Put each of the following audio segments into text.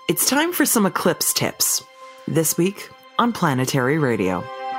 It's time for some eclipse tips. This week on Planetary Radio.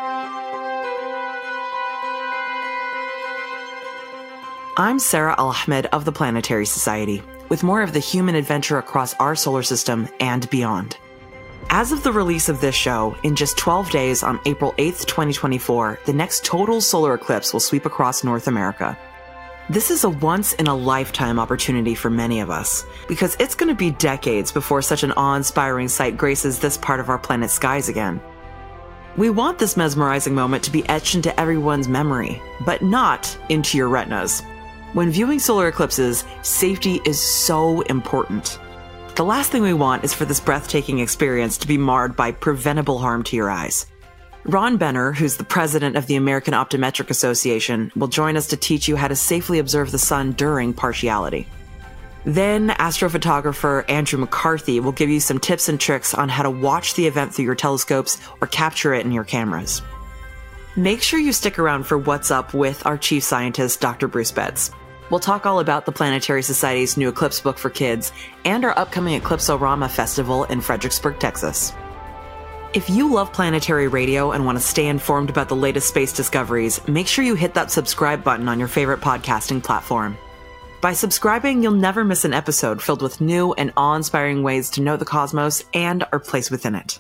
I'm Sarah Al-Ahmed of the Planetary Society, with more of the human adventure across our solar system and beyond. As of the release of this show, in just 12 days on April 8th, 2024, the next total solar eclipse will sweep across North America. This is a once-in-a-lifetime opportunity for many of us, because it's going to be decades before such an awe-inspiring sight graces this part of our planet's skies again. We want this mesmerizing moment to be etched into everyone's memory, but not into your retinas. When viewing solar eclipses, safety is so important. The last thing we want is for this breathtaking experience to be marred by preventable harm to your eyes. Ron Benner, who's the president of the American Optometric Association, will join us to teach you how to safely observe the sun during partiality. Then, astrophotographer Andrew McCarthy will give you some tips and tricks on how to watch the event through your telescopes or capture it in your cameras. Make sure you stick around for What's Up with our chief scientist, Dr. Bruce Betts. We'll talk all about the Planetary Society's new eclipse book for kids and our upcoming Eclipse-O-Rama Festival in Fredericksburg, Texas. If you love Planetary Radio and want to stay informed about the latest space discoveries, make sure you hit that subscribe button on your favorite podcasting platform. By subscribing, you'll never miss an episode filled with new and awe-inspiring ways to know the cosmos and our place within it.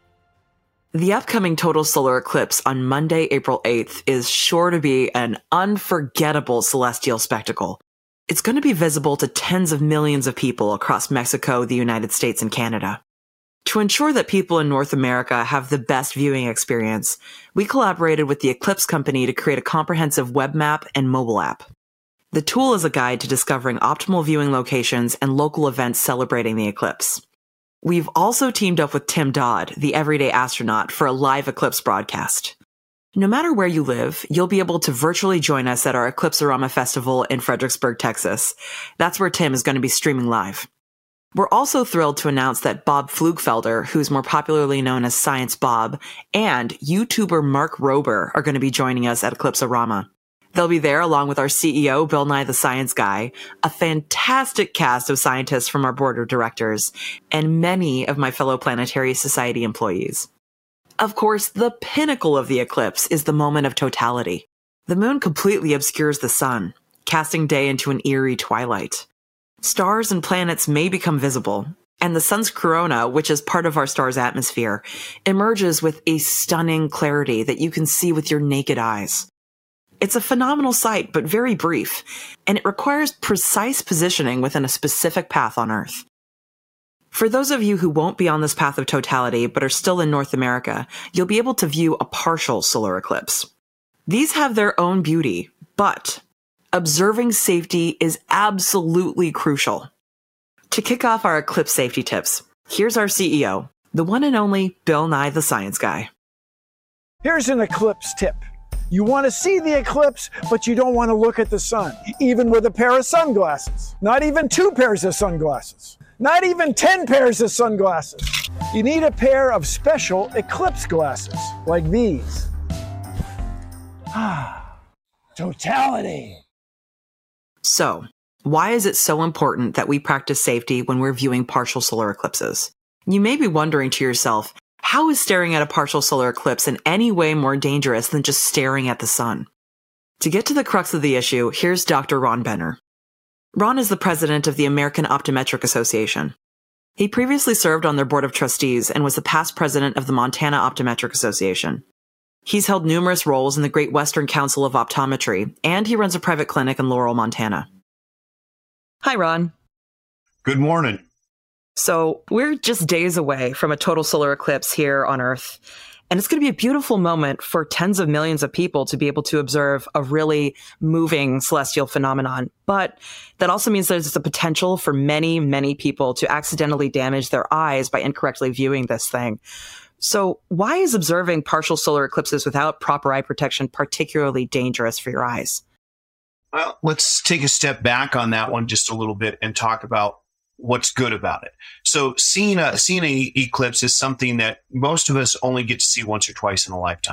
The upcoming total solar eclipse on Monday, April 8th is sure to be an unforgettable celestial spectacle. It's going to be visible to tens of millions of people across Mexico, the United States, and Canada. To ensure that people in North America have the best viewing experience, we collaborated with the Eclipse Company to create a comprehensive web map and mobile app. The tool is a guide to discovering optimal viewing locations and local events celebrating the eclipse. We've also teamed up with Tim Dodd, the everyday astronaut, for a live eclipse broadcast. No matter where you live, you'll be able to virtually join us at our Eclipse-O-Rama Festival in Fredericksburg, Texas. That's where Tim is going to be streaming live. We're also thrilled to announce that Bob Flugfelder, who's more popularly known as Science Bob, and YouTuber Mark Rober are going to be joining us at Eclipse-O-Rama. They'll be there along with our CEO, Bill Nye the Science Guy, a fantastic cast of scientists from our board of directors, and many of my fellow Planetary Society employees. Of course, the pinnacle of the eclipse is the moment of totality. The moon completely obscures the sun, casting day into an eerie twilight. Stars and planets may become visible, and the sun's corona, which is part of our star's atmosphere, emerges with a stunning clarity that you can see with your naked eyes. It's a phenomenal sight, but very brief, and it requires precise positioning within a specific path on Earth. For those of you who won't be on this path of totality but are still in North America, you'll be able to view a partial solar eclipse. These have their own beauty, but observing safety is absolutely crucial. To kick off our eclipse safety tips, here's our CEO, the one and only Bill Nye the Science Guy. Here's an eclipse tip. You want to see the eclipse, but you don't want to look at the sun, even with a pair of sunglasses. Not even 2 pairs of sunglasses. Not even 10 pairs of sunglasses. You need a pair of special eclipse glasses, like these. Totality. So, why is it so important that we practice safety when we're viewing partial solar eclipses? You may be wondering to yourself, how is staring at a partial solar eclipse in any way more dangerous than just staring at the sun? To get to the crux of the issue, here's Dr. Ron Benner. Ron is the president of the American Optometric Association. He previously served on their board of trustees and was the past president of the Montana Optometric Association. He's held numerous roles in the Great Western Council of Optometry, and he runs a private clinic in Laurel, Montana. Hi, Ron. Good morning. So we're just days away from a total solar eclipse here on Earth, and it's going to be a beautiful moment for tens of millions of people to be able to observe a really moving celestial phenomenon. But that also means there's the potential for many, many people to accidentally damage their eyes by incorrectly viewing this thing. So why is observing partial solar eclipses without proper eye protection particularly dangerous for your eyes? Well, let's take a step back on that one just a little bit and talk about what's good about it. So seeing an eclipse is something that most of us only get to see once or twice in a lifetime.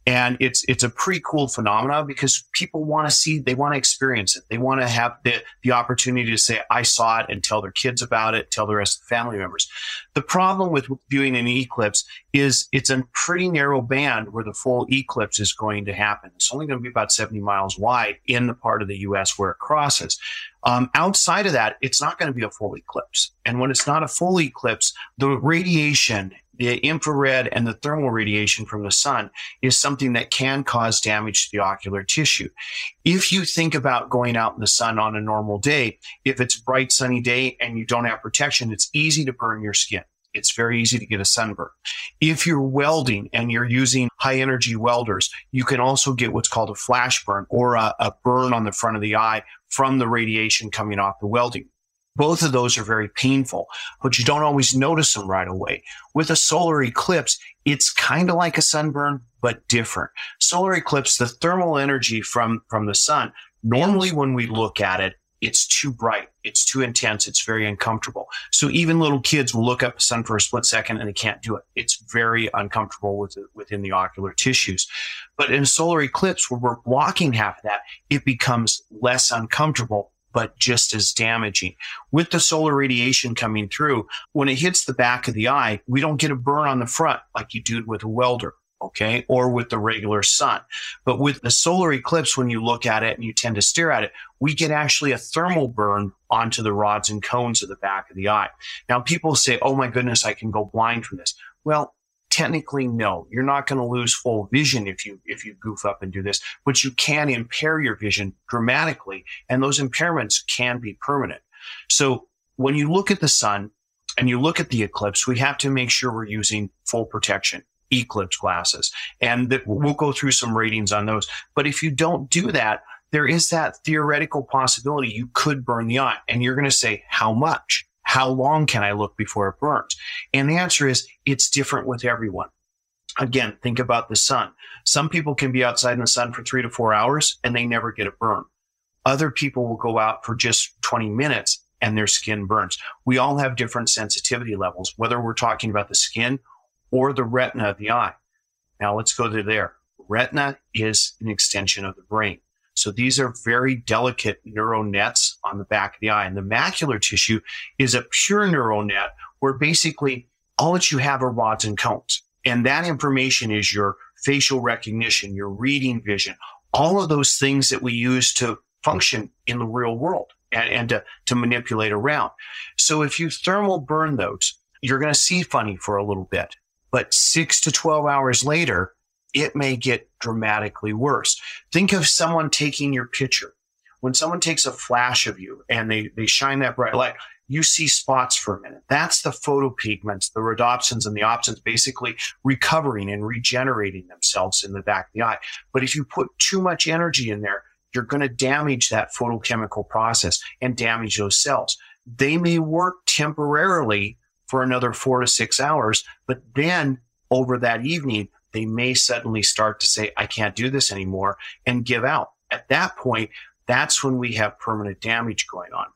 And it's a pretty cool phenomenon because people want to see, they want to experience it. They want to have the opportunity to say, I saw it, and tell their kids about it, tell the rest of the family members. The problem with viewing an eclipse is it's a pretty narrow band where the full eclipse is going to happen. It's only going to be about 70 miles wide in the part of the U.S. where it crosses. Outside of that, it's not going to be a full eclipse. And when it's not a full eclipse, the radiation, the infrared and the thermal radiation from the sun is something that can cause damage to the ocular tissue. If you think about going out in the sun on a normal day, if it's a bright sunny day and you don't have protection, it's easy to burn your skin. It's very easy to get a sunburn. If you're welding and you're using high energy welders, you can also get what's called a flash burn, or a burn on the front of the eye from the radiation coming off the welding. Both of those are very painful, but you don't always notice them right away. With a solar eclipse, it's kind of like a sunburn, but different. Solar eclipse, the thermal energy from the sun, normally when we look at it, it's too bright, it's too intense, it's very uncomfortable. So even little kids will look up the sun for a split second and they can't do it. It's very uncomfortable within the ocular tissues. But in a solar eclipse, where we're blocking half of that, it becomes less uncomfortable, but just as damaging. With the solar radiation coming through, when it hits the back of the eye, we don't get a burn on the front like you do with a welder, okay, or with the regular sun. But with the solar eclipse, when you look at it and you tend to stare at it, we get actually a thermal burn onto the rods and cones of the back of the eye. Now, people say, oh my goodness, I can go blind from this. Well, technically, no. You're not going to lose full vision if you goof up and do this, but you can impair your vision dramatically, and those impairments can be permanent. So when you look at the sun and you look at the eclipse, we have to make sure we're using full protection, eclipse glasses, and we'll go through some ratings on those. But if you don't do that, there is that theoretical possibility you could burn the eye, and you're going to say, how much? How long can I look before it burns? And the answer is, it's different with everyone. Again, think about the sun. Some people can be outside in the sun for 3 to 4 hours and they never get a burn. Other people will go out for just 20 minutes and their skin burns. We all have different sensitivity levels, whether we're talking about the skin or the retina of the eye. Now let's go to there. Retina is an extension of the brain. So these are very delicate neural nets on the back of the eye. And the macular tissue is a pure neural net where basically all that you have are rods and cones. And that information is your facial recognition, your reading vision, all of those things that we use to function in the real world and to manipulate around. So if you thermal burn those, you're going to see funny for a little bit. But 6 to 12 hours later, it may get dramatically worse. Think of someone taking your picture. When someone takes a flash of you and they shine that bright light, you see spots for a minute. That's the photopigments, the rhodopsins and the opsins basically recovering and regenerating themselves in the back of the eye. But if you put too much energy in there, you're going to damage that photochemical process and damage those cells. They may work temporarily for another 4 to 6 hours, but then over that evening, they may suddenly start to say, I can't do this anymore, and give out. At that point, that's when we have permanent damage going on.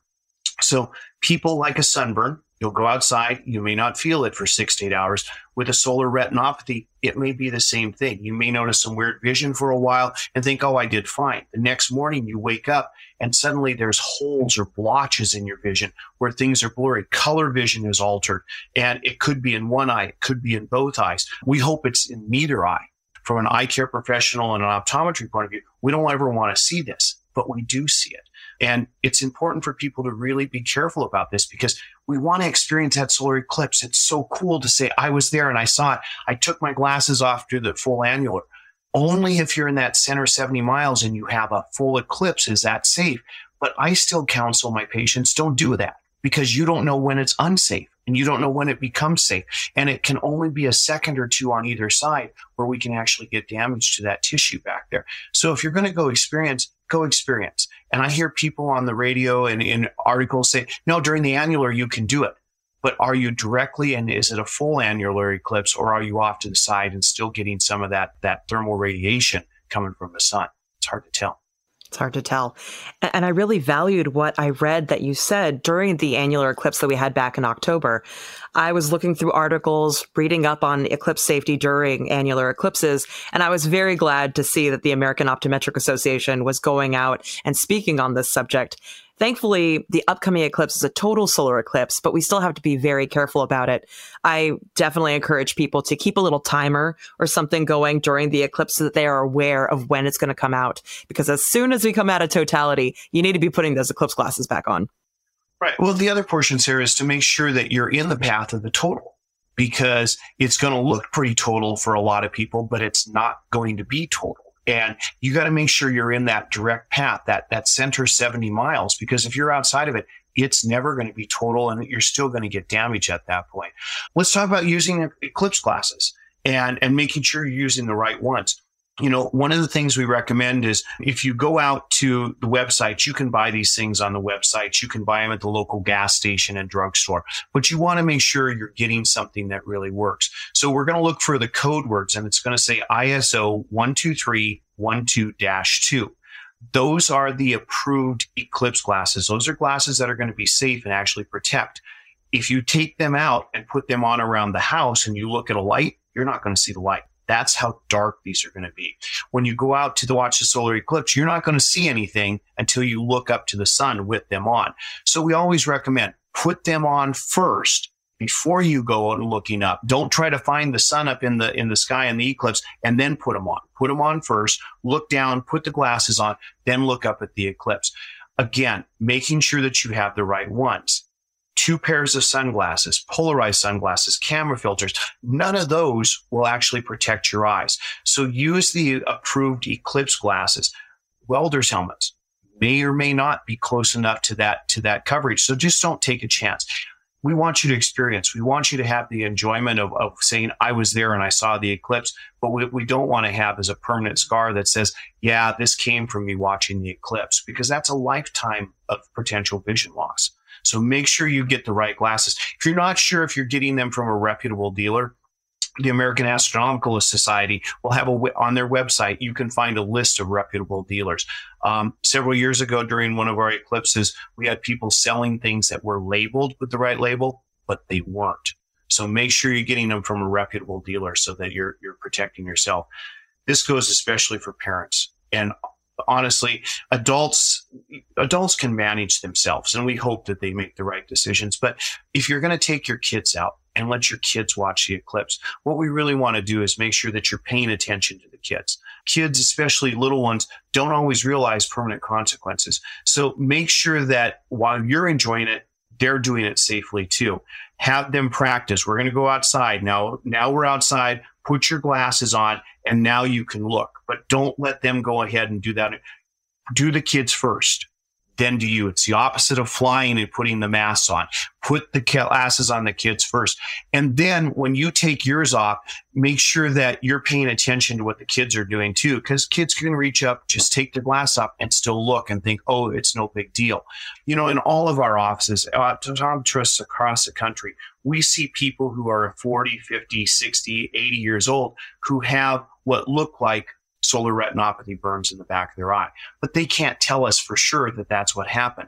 So people like a sunburn, you'll go outside, you may not feel it for 6 to 8 hours. With a solar retinopathy, it may be the same thing. You may notice some weird vision for a while and think, oh, I did fine. The next morning you wake up and suddenly there's holes or blotches in your vision where things are blurry. Color vision is altered, and it could be in one eye, it could be in both eyes. We hope it's in neither eye. From an eye care professional and an optometry point of view, we don't ever want to see this, but we do see it. And it's important for people to really be careful about this because we want to experience that solar eclipse. It's so cool to say, I was there and I saw it. I took my glasses off to the full annular. Only if you're in that center 70 miles and you have a full eclipse is that safe. But I still counsel my patients, don't do that because you don't know when it's unsafe and you don't know when it becomes safe. And it can only be a second or two on either side where we can actually get damage to that tissue back there. So if you're going to go experience. And I hear people on the radio and in articles say, no, during the annular, you can do it. But are you directly, and is it a full annular eclipse, or are you off to the side and still getting some of that thermal radiation coming from the sun? It's hard to tell. It's hard to tell. And I really valued what I read that you said during the annular eclipse that we had back in October. I was looking through articles, reading up on eclipse safety during annular eclipses, and I was very glad to see that the American Optometric Association was going out and speaking on this subject. Thankfully, the upcoming eclipse is a total solar eclipse, but we still have to be very careful about it. I definitely encourage people to keep a little timer or something going during the eclipse so that they are aware of when it's going to come out. Because as soon as we come out of totality, you need to be putting those eclipse glasses back on. Right. Well, the other portion, Sarah, is to make sure that you're in the path of the total, because it's going to look pretty total for a lot of people, but it's not going to be total. And you got to make sure you're in that direct path, that center 70 miles, because if you're outside of it, it's never going to be total and you're still going to get damage at that point. Let's talk about using eclipse glasses and making sure you're using the right ones. You know, one of the things we recommend is if you go out to the website, you can buy these things on the website. You can buy them at the local gas station and drugstore, but you want to make sure you're getting something that really works. So we're going to look for the code words, and it's going to say ISO 12312-2. Those are the approved eclipse glasses. Those are glasses that are going to be safe and actually protect. If you take them out and put them on around the house and you look at a light, you're not going to see the light. That's how dark these are going to be. When you go out to watch the solar eclipse, you're not going to see anything until you look up to the sun with them on. So we always recommend put them on first before you go out and looking up. Don't try to find the sun up in the sky in the eclipse and then put them on. Put them on first, look down, put the glasses on, then look up at the eclipse. Again, making sure that you have the right ones. 2 pairs of sunglasses, polarized sunglasses, camera filters, none of those will actually protect your eyes. So use the approved eclipse glasses. Welder's helmets may or may not be close enough to that coverage. So just don't take a chance. We want you to experience. We want you to have the enjoyment of saying, I was there and I saw the eclipse. But what we don't want to have is a permanent scar that says, yeah, this came from me watching the eclipse, because that's a lifetime of potential vision loss. So make sure you get the right glasses. If you're not sure if you're getting them from a reputable dealer, the American Astronomical Society will have on their website, you can find a list of reputable dealers. Several years ago during one of our eclipses, we had people selling things that were labeled with the right label, but they weren't. So make sure you're getting them from a reputable dealer so that you're protecting yourself. This goes especially for parents. And honestly, adults can manage themselves, and we hope that they make the right decisions. But if you're going to take your kids out and let your kids watch the eclipse, what we really want to do is make sure that you're paying attention to the kids. Kids, especially little ones, don't always realize permanent consequences. So make sure that while you're enjoying it, they're doing it safely too. Have them practice. We're going to go outside. Now we're outside. Put your glasses on, and now you can look. But don't let them go ahead and do that. Do the kids first, then do you. It's the opposite of flying and putting the masks on. Put the glasses on the kids first. And then when you take yours off, make sure that you're paying attention to what the kids are doing too, because kids can reach up, just take their glass up and still look and think, oh, it's no big deal. You know, in all of our offices, optometrists across the country, we see people who are 40, 50, 60, 80 years old who have what look like solar retinopathy burns in the back of their eye. But they can't tell us for sure that that's what happened.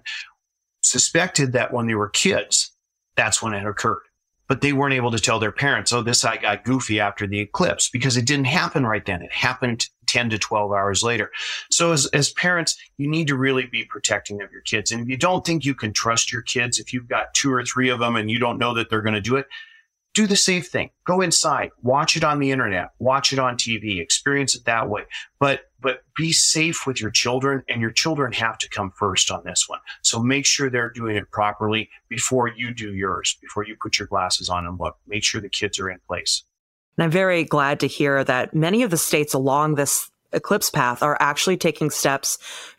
Suspected that when they were kids, that's when it occurred. But they weren't able to tell their parents, oh, this eye got goofy after the eclipse, because it didn't happen right then. It happened 10 to 12 hours later. So as parents, you need to really be protecting of your kids. And if you don't think you can trust your kids, if you've got 2 or 3 of them and you don't know that they're going to do it, do the safe thing. Go inside, watch it on the internet, watch it on TV, experience it that way. But be safe with your children, and your children have to come first on this one. So make sure they're doing it properly before you do yours, before you put your glasses on and look. Make sure the kids are in place. And I'm very glad to hear that many of the states along this eclipse path are actually taking steps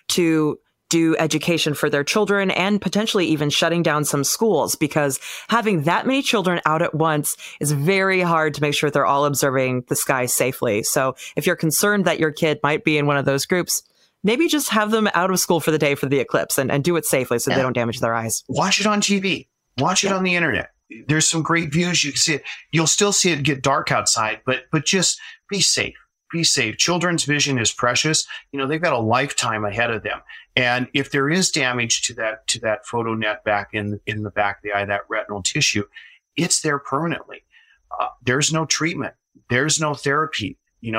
to do education for their children and potentially even shutting down some schools, because having that many children out at once is very hard to make sure they're all observing the sky safely. So if you're concerned that your kid might be in one of those groups, maybe just have them out of school for the day for the eclipse and do it safely so they don't damage their eyes. Watch it on TV. Watch it on the internet. There's some great views. You can see it. You'll still see it get dark outside, but just be safe. be safe. Children's vision is precious. They've got a lifetime ahead of them. And if there is damage to that photo net back in the back of the eye, that retinal tissue, it's there permanently. There's no treatment. There's no therapy.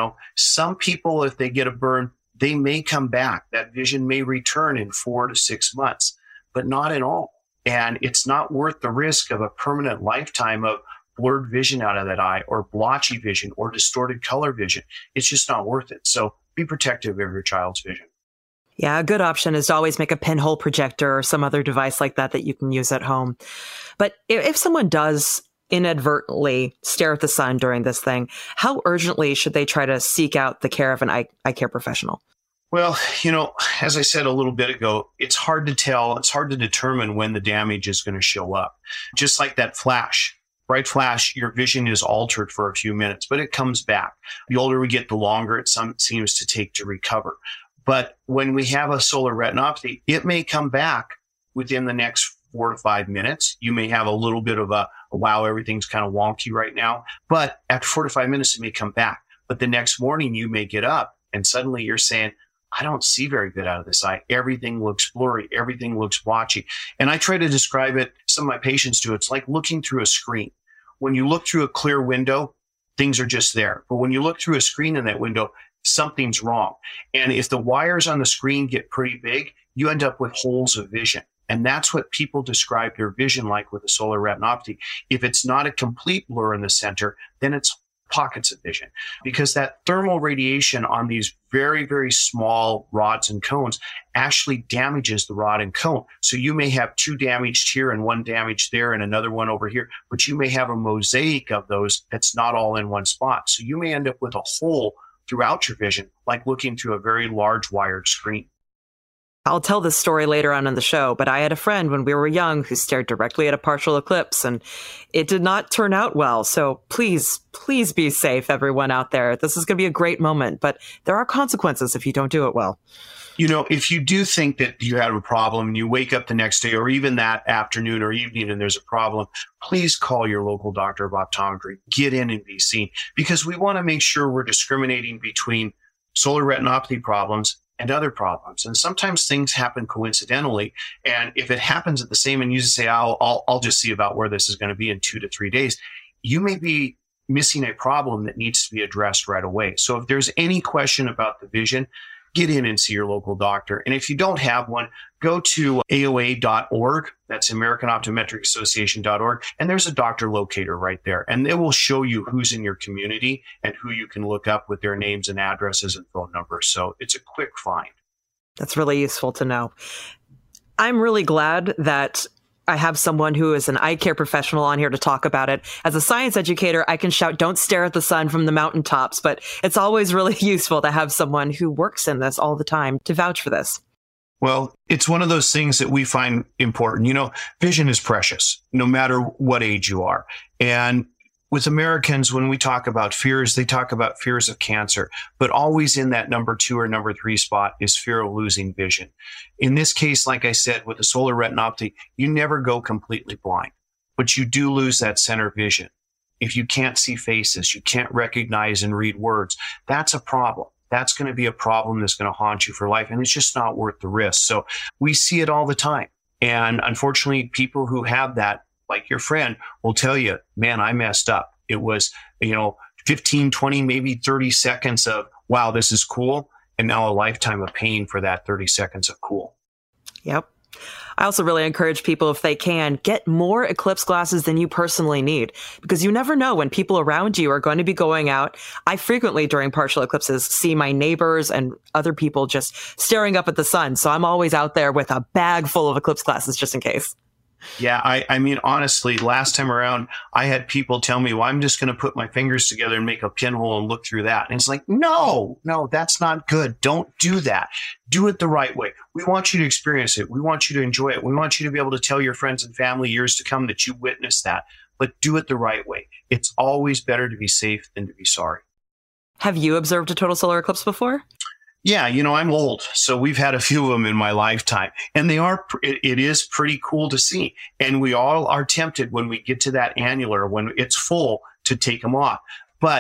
Some people, if they get a burn, they may come back. That vision may return in 4 to 6 months, but not at all. And it's not worth the risk of a permanent lifetime of blurred vision out of that eye, or blotchy vision, or distorted color vision. It's just not worth it. So be protective of your child's vision. Yeah, a good option is to always make a pinhole projector or some other device like that you can use at home. But if someone does inadvertently stare at the sun during this thing, how urgently should they try to seek out the care of an eye care professional? Well, as I said a little bit ago, it's hard to tell. It's hard to determine when the damage is going to show up. Just like that flash. Bright flash, your vision is altered for a few minutes, but it comes back. The older we get, the longer it seems to take to recover. But when we have a solar retinopathy, it may come back within the next 4 to 5 minutes. You may have a little bit of wow, everything's kind of wonky right now. But after 4 to 5 minutes, it may come back. But the next morning, you may get up and suddenly you're saying, I don't see very good out of this eye. Everything looks blurry. Everything looks blotchy. And I try to describe it, some of my patients do. It's like looking through a screen. When you look through a clear window, things are just there. But when you look through a screen in that window, something's wrong. And if the wires on the screen get pretty big, you end up with holes of vision. And that's what people describe their vision like with a solar retinopathy. If it's not a complete blur in the center, then it's pockets of vision, because that thermal radiation on these very, very small rods and cones actually damages the rod and cone. So you may have 2 damaged here and 1 damaged there and another one over here, but you may have a mosaic of those that's not all in one spot. So you may end up with a hole throughout your vision, like looking through a very large wired screen. I'll tell this story later on in the show, but I had a friend when we were young who stared directly at a partial eclipse, and it did not turn out well. So please be safe, everyone out there. This is going to be a great moment, but there are consequences if you don't do it well. If you do think that you have a problem and you wake up the next day or even that afternoon or evening and there's a problem, please call your local doctor of optometry. Get in and be seen, because we want to make sure we're discriminating between solar retinopathy problems and other problems. And sometimes things happen coincidentally. And if it happens at the same, and you just say, I'll just see about where this is going to be in 2 to 3 days, you may be missing a problem that needs to be addressed right away. So if there's any question about the vision, get in and see your local doctor. And if you don't have one, go to AOA.org. That's American Optometric Association.org. And there's a doctor locator right there. And it will show you who's in your community and who you can look up with their names and addresses and phone numbers. So it's a quick find. That's really useful to know. I'm really glad that I have someone who is an eye care professional on here to talk about it. As a science educator, I can shout, don't stare at the sun from the mountaintops, but it's always really useful to have someone who works in this all the time to vouch for this. Well, it's one of those things that we find important. Vision is precious, no matter what age you are. And with Americans, when we talk about fears, they talk about fears of cancer, but always in that number 2 or number 3 spot is fear of losing vision. In this case, like I said, with the solar retinopathy, you never go completely blind, but you do lose that center vision. If you can't see faces, you can't recognize and read words, that's a problem. That's going to be a problem that's going to haunt you for life, and it's just not worth the risk. So we see it all the time. And unfortunately, people who have that, like your friend, will tell you, man, I messed up. It was, 15, 20, maybe 30 seconds of, wow, this is cool. And now a lifetime of pain for that 30 seconds of cool. Yep. I also really encourage people, if they can, get more eclipse glasses than you personally need, because you never know when people around you are going to be going out. I frequently, during partial eclipses, see my neighbors and other people just staring up at the sun. So I'm always out there with a bag full of eclipse glasses just in case. Yeah, I mean, honestly, last time around, I had people tell me, well, I'm just going to put my fingers together and make a pinhole and look through that. And it's like, no, that's not good. Don't do that. Do it the right way. We want you to experience it. We want you to enjoy it. We want you to be able to tell your friends and family years to come that you witnessed that. But do it the right way. It's always better to be safe than to be sorry. Have you observed a total solar eclipse before? Yeah, I'm old, so we've had a few of them in my lifetime, and it is pretty cool to see. And we all are tempted when we get to that annular, when it's full, to take them off. But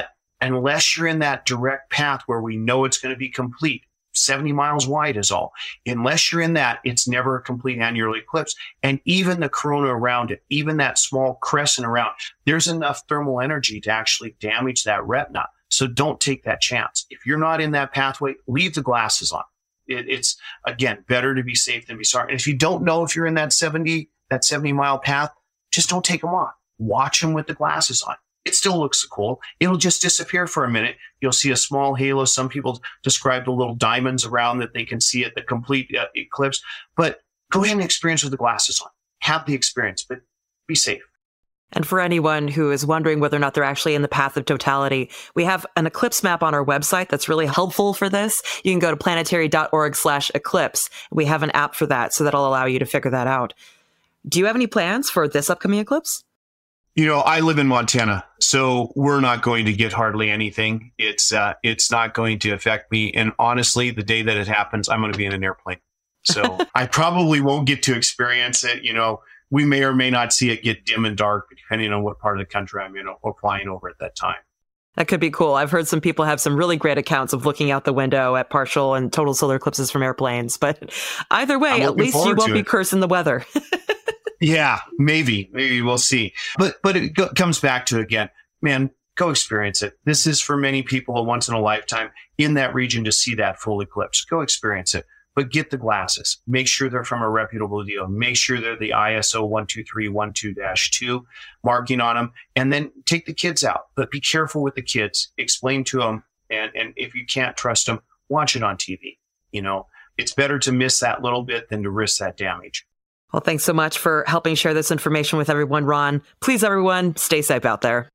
unless you're in that direct path where we know it's going to be complete. 70 miles wide is all. Unless you're in that, it's never a complete annular eclipse. And even the corona around it, even that small crescent around, there's enough thermal energy to actually damage that retina. So don't take that chance. If you're not in that pathway, leave the glasses on. It's, again, better to be safe than be sorry. And if you don't know if you're in that 70 mile path, just don't take them on. Watch them with the glasses on. It still looks cool. It'll just disappear for a minute. You'll see a small halo. Some people describe the little diamonds around that they can see at the complete eclipse. But go ahead and experience with the glasses on. Have the experience, but be safe. And for anyone who is wondering whether or not they're actually in the path of totality, we have an eclipse map on our website that's really helpful for this. You can go to planetary.org/eclipse. We have an app for that, so that'll allow you to figure that out. Do you have any plans for this upcoming eclipse? You know, I live in Montana, so we're not going to get hardly anything. It's not going to affect me. And honestly, the day that it happens, I'm going to be in an airplane. So I probably won't get to experience it. You know, we may or may not see it get dim and dark, depending on what part of the country I'm in or flying over at that time. That could be cool. I've heard some people have some really great accounts of looking out the window at partial and total solar eclipses from airplanes. But either way, at least you won't be cursing the weather. Yeah, maybe we'll see. But it comes back to, again, man, go experience it. This is for many people a once in a lifetime in that region to see that full eclipse. Go experience it, but get the glasses. Make sure they're from a reputable dealer. Make sure they're the ISO 12312-2 marking on them, and then take the kids out. But be careful with the kids. Explain to them, and if you can't trust them, watch it on TV. You know, it's better to miss that little bit than to risk that damage. Well, thanks so much for helping share this information with everyone, Ron. Please, everyone, stay safe out there.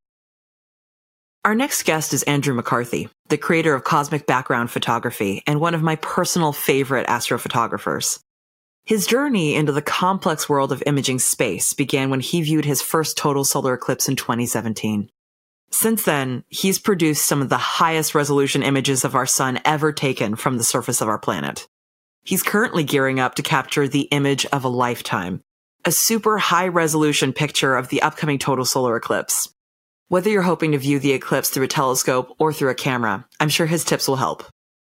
Our next guest is Andrew McCarthy, the creator of Cosmic Background Photography and one of my personal favorite astrophotographers. His journey into the complex world of imaging space began when he viewed his first total solar eclipse in 2017. Since then, he's produced some of the highest resolution images of our sun ever taken from the surface of our planet. He's currently gearing up to capture the image of a lifetime, a super high-resolution picture of the upcoming total solar eclipse. Whether you're hoping to view the eclipse through a telescope or through a camera, I'm sure his tips will help.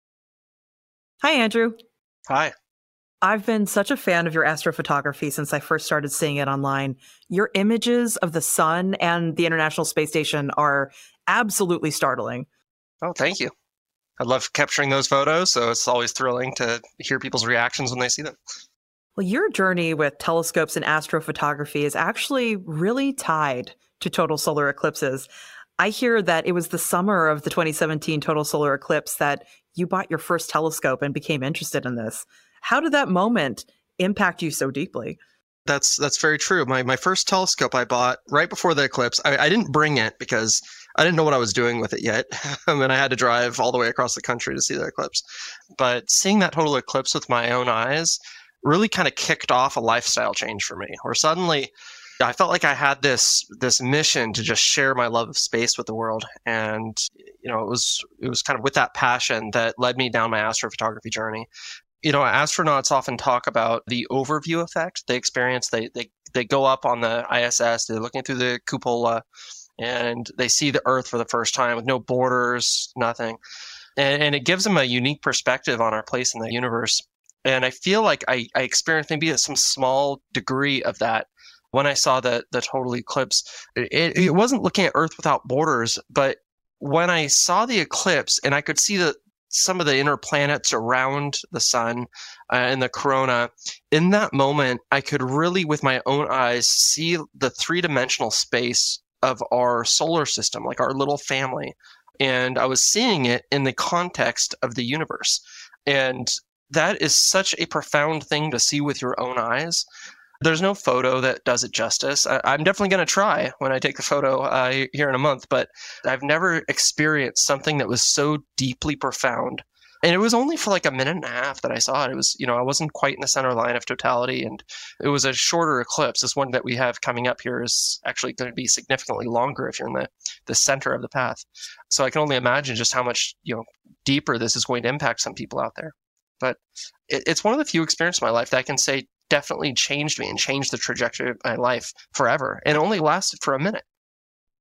Hi, Andrew. Hi. I've been such a fan of your astrophotography since I first started seeing it online. Your images of the sun and the International Space Station are absolutely startling. Oh, thank you. I love capturing those photos, so it's always thrilling to hear people's reactions when they see them. Well, your journey with telescopes and astrophotography is actually really tied to total solar eclipses. I hear that it was the summer of the 2017 total solar eclipse that you bought your first telescope and became interested in this. How did that moment impact you so deeply? That's very true. My first telescope I bought right before the eclipse. I didn't bring it because I didn't know what I was doing with it yet. And I had to drive all the way across the country to see the eclipse. But seeing that total eclipse with my own eyes really kind of kicked off a lifestyle change for me, where suddenly I felt like I had this mission to just share my love of space with the world. And, you know, it was kind of with that passion that led me down my astrophotography journey. You know, astronauts often talk about the overview effect they experience. They go up on the ISS, they're looking through the cupola, and they see the Earth for the first time with no borders, nothing. And it gives them a unique perspective on our place in the universe. And I feel like I experienced maybe some small degree of that when I saw the total eclipse. It wasn't looking at Earth without borders, but when I saw the eclipse and I could see some of the inner planets around the sun and the corona, in that moment, I could really, with my own eyes, see the three-dimensional space of our solar system, like our little family. And I was seeing it in the context of the universe. And that is such a profound thing to see with your own eyes. There's no photo that does it justice. I'm definitely going to try when I take the photo here in a month, but I've never experienced something that was so deeply profound. And it was only for like a minute and a half that I saw it. It was, you know, I wasn't quite in the center line of totality, and it was a shorter eclipse. This one that we have coming up here is actually going to be significantly longer if you're in the center of the path. So I can only imagine just how much, you know, deeper this is going to impact some people out there. But it's one of the few experiences in my life that I can say definitely changed me and changed the trajectory of my life forever. And it only lasted for a minute.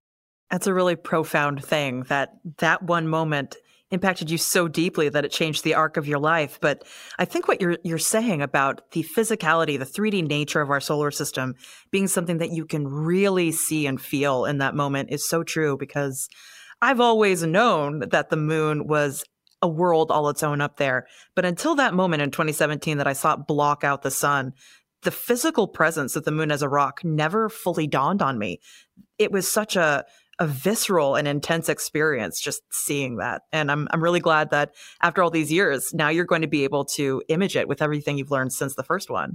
That's a really profound thing, that one moment impacted you so deeply that it changed the arc of your life. But I think what you're saying about the physicality, the 3D nature of our solar system being something that you can really see and feel in that moment is so true, because I've always known that the moon was a world all its own up there. But until that moment in 2017 that I saw it block out the sun, the physical presence of the moon as a rock never fully dawned on me. It was such a visceral and intense experience just seeing that. And I'm really glad that after all these years, now you're going to be able to image it with everything you've learned since the first one.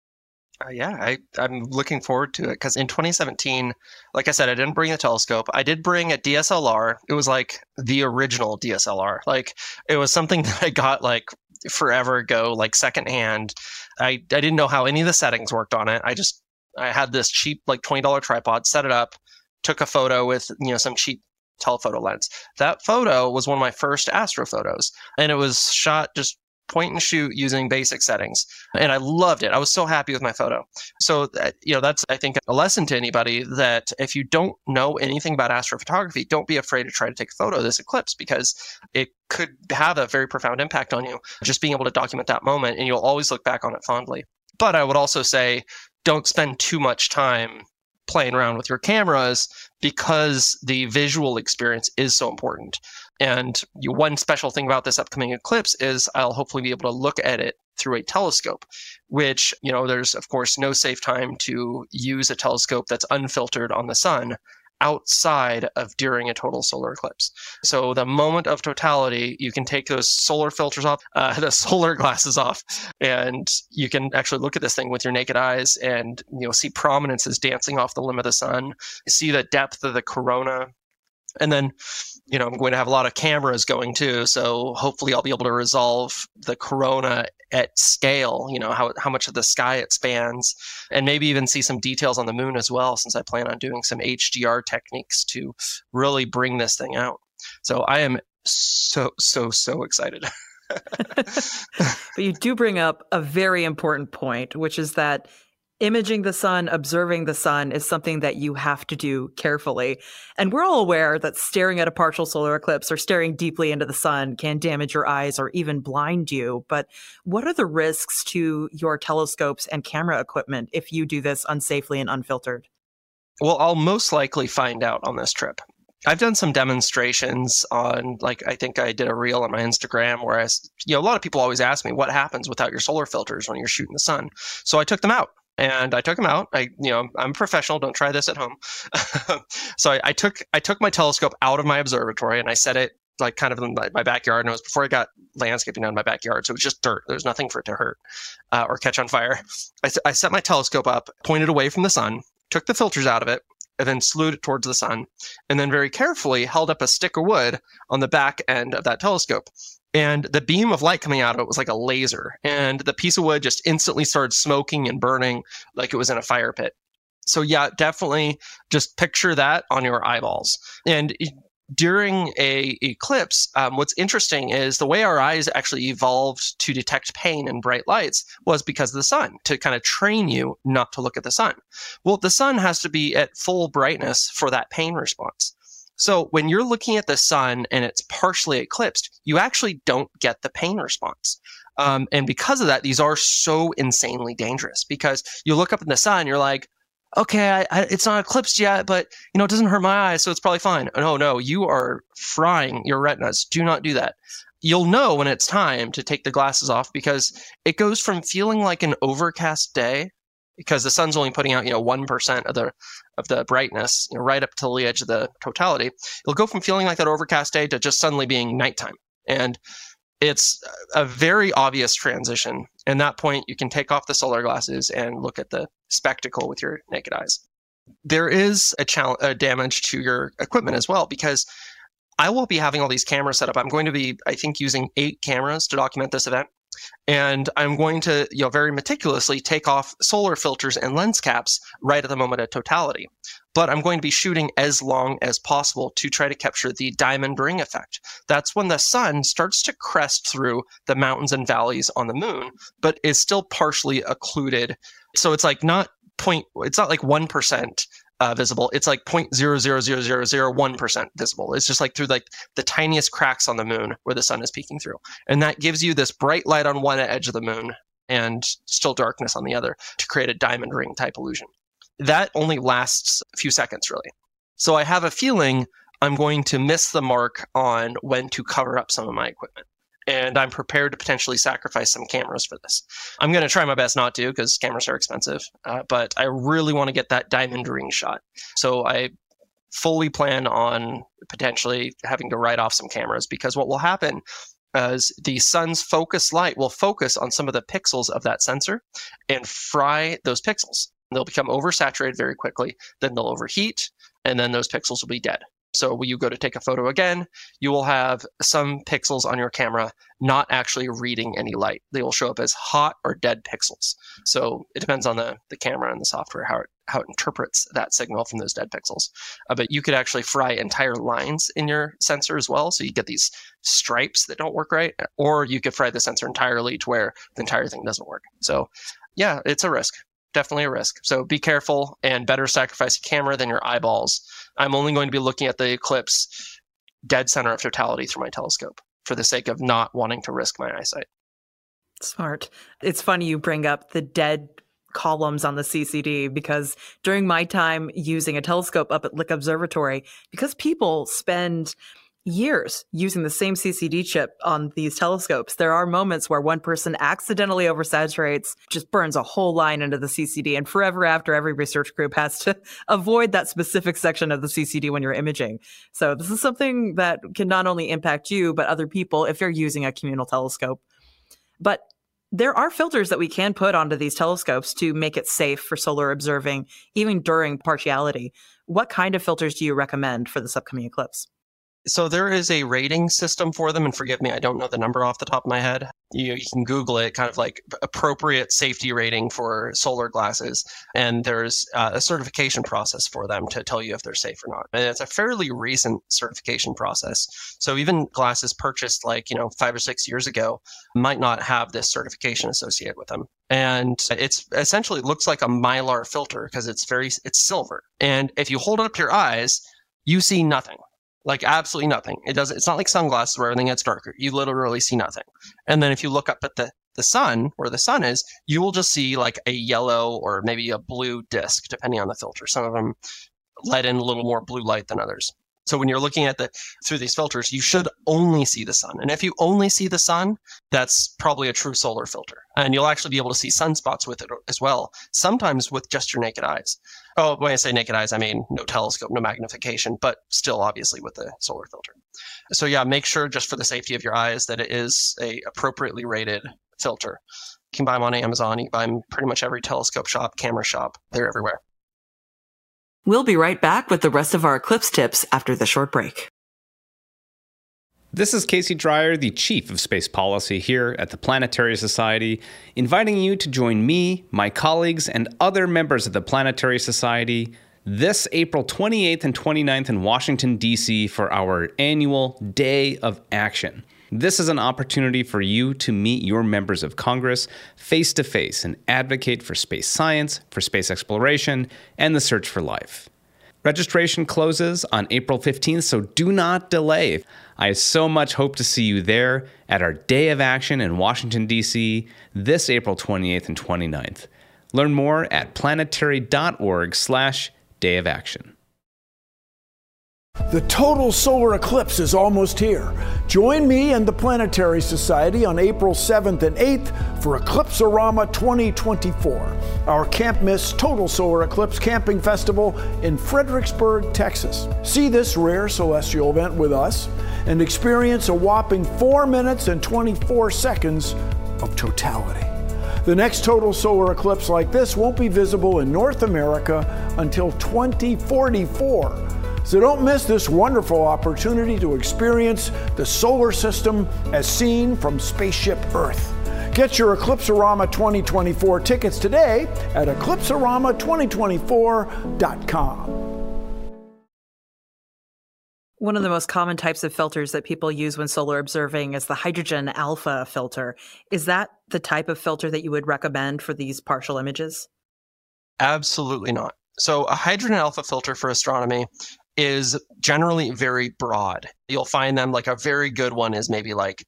I'm looking forward to it, because in 2017, like I said, I didn't bring a telescope. I did bring a DSLR. It was like the original DSLR. Like, it was something that I got like forever ago, like secondhand. I didn't know how any of the settings worked on it. I had this cheap like $20 tripod, set it up, took a photo with, some cheap telephoto lens. That photo was one of my first astrophotos, and it was shot just point and shoot using basic settings. And I loved it. I was so happy with my photo. So, that's, I think, a lesson to anybody, that if you don't know anything about astrophotography, don't be afraid to try to take a photo of this eclipse, because it could have a very profound impact on you, just being able to document that moment, and you'll always look back on it fondly. But I would also say, don't spend too much time playing around with your cameras, because the visual experience is so important. And one special thing about this upcoming eclipse is I'll hopefully be able to look at it through a telescope, which, there's, of course, no safe time to use a telescope that's unfiltered on the sun outside of during a total solar eclipse. So the moment of totality, you can take those solar filters off, the solar glasses off, and you can actually look at this thing with your naked eyes and, see prominences dancing off the limb of the sun, see the depth of the corona. And then, I'm going to have a lot of cameras going too. So hopefully I'll be able to resolve the corona at scale, how much of the sky it spans, and maybe even see some details on the moon as well, since I plan on doing some HDR techniques to really bring this thing out. So I am so excited. But you do bring up a very important point, which is that imaging the sun, observing the sun is something that you have to do carefully. And we're all aware that staring at a partial solar eclipse or staring deeply into the sun can damage your eyes or even blind you. But what are the risks to your telescopes and camera equipment if you do this unsafely and unfiltered? Well, I'll most likely find out on this trip. I've done some demonstrations on, I think I did a reel on my Instagram where a lot of people always ask me, what happens without your solar filters when you're shooting the sun? So I took them out. And I took them out. I'm a professional. Don't try this at home. So I took my telescope out of my observatory, and I set it like kind of in my backyard. And it was before I got landscaping down in my backyard, so it was just dirt. There's nothing for it to hurt or catch on fire. I set my telescope up, pointed away from the sun, took the filters out of it, and then slewed it towards the sun, and then very carefully held up a stick of wood on the back end of that telescope. And the beam of light coming out of it was like a laser. And the piece of wood just instantly started smoking and burning like it was in a fire pit. So yeah, definitely just picture that on your eyeballs. And during a eclipse, what's interesting is the way our eyes actually evolved to detect pain and bright lights was because of the sun, to kind of train you not to look at the sun. Well, the sun has to be at full brightness for that pain response. So when you're looking at the sun and it's partially eclipsed, you actually don't get the pain response. And because of that, these are so insanely dangerous, because you look up in the sun, you're like, okay, it's not eclipsed yet, but it doesn't hurt my eyes, so it's probably fine. No, you are frying your retinas. Do not do that. You'll know when it's time to take the glasses off, because it goes from feeling like an overcast day, because the sun's only putting out 1% of the brightness, right up to the edge of the totality. It'll go from feeling like that overcast day to just suddenly being nighttime. And it's a very obvious transition. At that point, you can take off the solar glasses and look at the spectacle with your naked eyes. There is a damage to your equipment as well, because I will be having all these cameras set up. I'm going to be, I think, using 8 cameras to document this event. And I'm going to, very meticulously take off solar filters and lens caps right at the moment of totality. But I'm going to be shooting as long as possible to try to capture the diamond ring effect. That's when the sun starts to crest through the mountains and valleys on the moon, but is still partially occluded. So it's like it's not like 1% visible. It's like 0.00001% visible. It's just like through like the tiniest cracks on the moon where the sun is peeking through. And that gives you this bright light on one edge of the moon and still darkness on the other to create a diamond ring type illusion. That only lasts a few seconds, really. So I have a feeling I'm going to miss the mark on when to cover up some of my equipment. And I'm prepared to potentially sacrifice some cameras for this. I'm going to try my best not to because cameras are expensive, but I really want to get that diamond ring shot. So I fully plan on potentially having to write off some cameras, because what will happen is the sun's focus light will focus on some of the pixels of that sensor and fry those pixels. They'll become oversaturated very quickly, then they'll overheat, and then those pixels will be dead. So when you go to take a photo again, you will have some pixels on your camera not actually reading any light. They will show up as hot or dead pixels. So it depends on the camera and the software, how it interprets that signal from those dead pixels. But you could actually fry entire lines in your sensor as well. So you get these stripes that don't work right, or you could fry the sensor entirely to where the entire thing doesn't work. So yeah, it's a risk. Definitely a risk. So be careful, and better sacrifice a camera than your eyeballs. I'm only going to be looking at the eclipse dead center of totality through my telescope for the sake of not wanting to risk my eyesight. Smart. It's funny you bring up the dead columns on the CCD, because during my time using a telescope up at Lick Observatory, because people spend years using the same CCD chip on these telescopes, there are moments where one person accidentally oversaturates, just burns a whole line into the CCD, and forever after, every research group has to avoid that specific section of the CCD when you're imaging. So this is something that can not only impact you, but other people if you're using a communal telescope. But there are filters that we can put onto these telescopes to make it safe for solar observing, even during partiality. What kind of filters do you recommend for this upcoming eclipse? So there is a rating system for them, and forgive me, I don't know the number off the top of my head. You can Google it, kind of like appropriate safety rating for solar glasses, and there's a certification process for them to tell you if they're safe or not. And it's a fairly recent certification process. So even glasses purchased 5 or 6 years ago might not have this certification associated with them. And it's essentially looks like a Mylar filter because it's silver. And if you hold it up to your eyes, you see nothing. Like absolutely nothing. It's not like sunglasses where everything gets darker. You literally see nothing. And then if you look up at the sun, where the sun is, you will just see like a yellow or maybe a blue disc, depending on the filter. Some of them let in a little more blue light than others. So when you're looking at through these filters, you should only see the sun. And if you only see the sun, that's probably a true solar filter. And you'll actually be able to see sunspots with it as well, sometimes with just your naked eyes. Oh, when I say naked eyes, I mean no telescope, no magnification, but still obviously with the solar filter. So yeah, make sure just for the safety of your eyes that it is a appropriately rated filter. You can buy them on Amazon. You can buy them pretty much every telescope shop, camera shop. They're everywhere. We'll be right back with the rest of our eclipse tips after the short break. This is Casey Dreyer, the Chief of Space Policy here at the Planetary Society, inviting you to join me, my colleagues, and other members of the Planetary Society this April 28th and 29th in Washington, D.C. for our annual Day of Action. This is an opportunity for you to meet your members of Congress face-to-face and advocate for space science, for space exploration, and the search for life. Registration closes on April 15th, so do not delay. I so much hope to see you there at our Day of Action in Washington, D.C. this April 28th and 29th. Learn more at planetary.org/Day of Action. The total solar eclipse is almost here. Join me and the Planetary Society on April 7th and 8th for Eclipse-orama 2024, our Can't Miss Total Solar Eclipse Camping Festival in Fredericksburg, Texas. See this rare celestial event with us and experience a whopping 4 minutes and 24 seconds of totality. The next total solar eclipse like this won't be visible in North America until 2044. So don't miss this wonderful opportunity to experience the solar system as seen from Spaceship Earth. Get your Eclipse-orama 2024 tickets today at eclipseorama2024.com. One of the most common types of filters that people use when solar observing is the hydrogen alpha filter. Is that the type of filter that you would recommend for these partial images? Absolutely not. So a hydrogen alpha filter for astronomy is generally very broad. You'll find them like a very good one is maybe like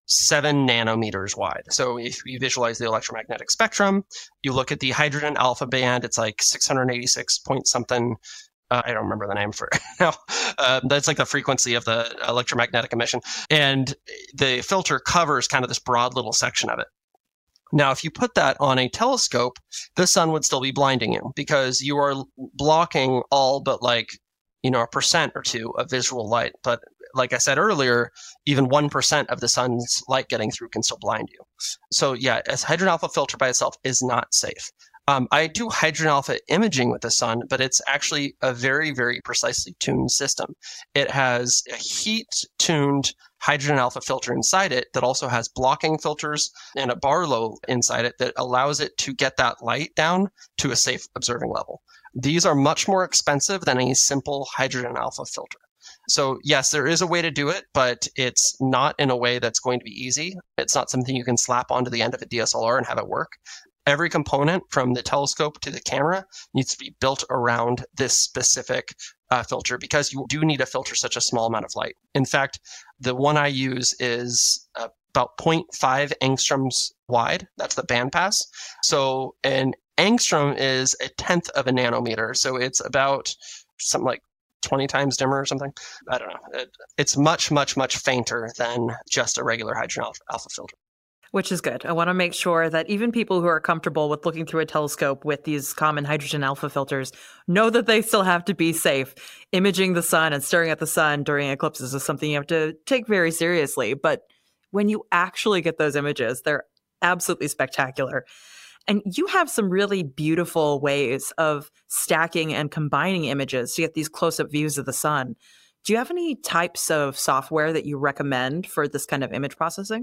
7 nanometers wide. So if you visualize the electromagnetic spectrum, you look at the hydrogen alpha band, it's like 686 point something. I don't remember the name for it now. That's like the frequency of the electromagnetic emission. And the filter covers kind of this broad little section of it. Now, if you put that on a telescope, the sun would still be blinding you because you are blocking all but like, a 1% or 2% of visual light. But like I said earlier, even 1% of the sun's light getting through can still blind you. So yeah, a hydrogen alpha filter by itself is not safe. I do hydrogen alpha imaging with the sun, but it's actually a very, very precisely tuned system. It has a heat-tuned hydrogen alpha filter inside it that also has blocking filters and a Barlow inside it that allows it to get that light down to a safe observing level. These are much more expensive than a simple hydrogen alpha filter. So yes, there is a way to do it, but it's not in a way that's going to be easy. It's not something you can slap onto the end of a DSLR and have it work. Every component from the telescope to the camera needs to be built around this specific filter because you do need to filter such a small amount of light. In fact, the one I use is about 0.5 angstroms wide. That's the bandpass. So an angstrom is 1/10 of a nanometer. So it's about something like 20 times dimmer or something. I don't know. It's much, much, much fainter than just a regular hydrogen alpha filter. Which is good. I want to make sure that even people who are comfortable with looking through a telescope with these common hydrogen alpha filters know that they still have to be safe. Imaging the sun and staring at the sun during eclipses is something you have to take very seriously. But when you actually get those images, they're absolutely spectacular. And you have some really beautiful ways of stacking and combining images to get these close-up views of the sun. Do you have any types of software that you recommend for this kind of image processing?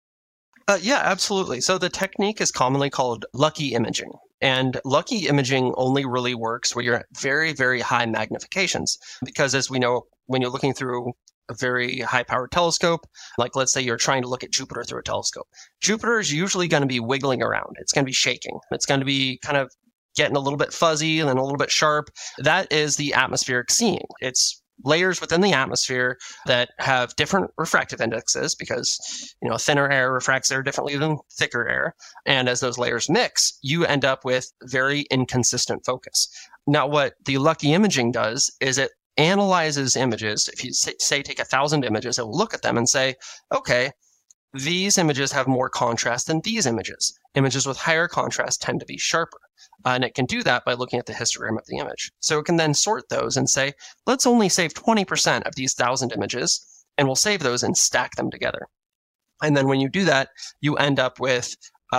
Yeah, absolutely. So the technique is commonly called lucky imaging. And lucky imaging only really works where you're at very, very high magnifications. Because as we know, when you're looking through a very high-powered telescope, like let's say you're trying to look at Jupiter through a telescope, Jupiter is usually going to be wiggling around. It's going to be shaking. It's going to be kind of getting a little bit fuzzy and then a little bit sharp. That is the atmospheric seeing. It's layers within the atmosphere that have different refractive indexes because, thinner air refracts air differently than thicker air. And as those layers mix, you end up with very inconsistent focus. Now, what the lucky imaging does is it analyzes images. If you say take 1,000 images, it will look at them and say, okay, these images have more contrast than these images. Images with higher contrast tend to be sharper. And it can do that by looking at the histogram of the image. So it can then sort those and say, let's only save 20% of these 1,000 images, and we'll save those and stack them together. And then when you do that, you end up with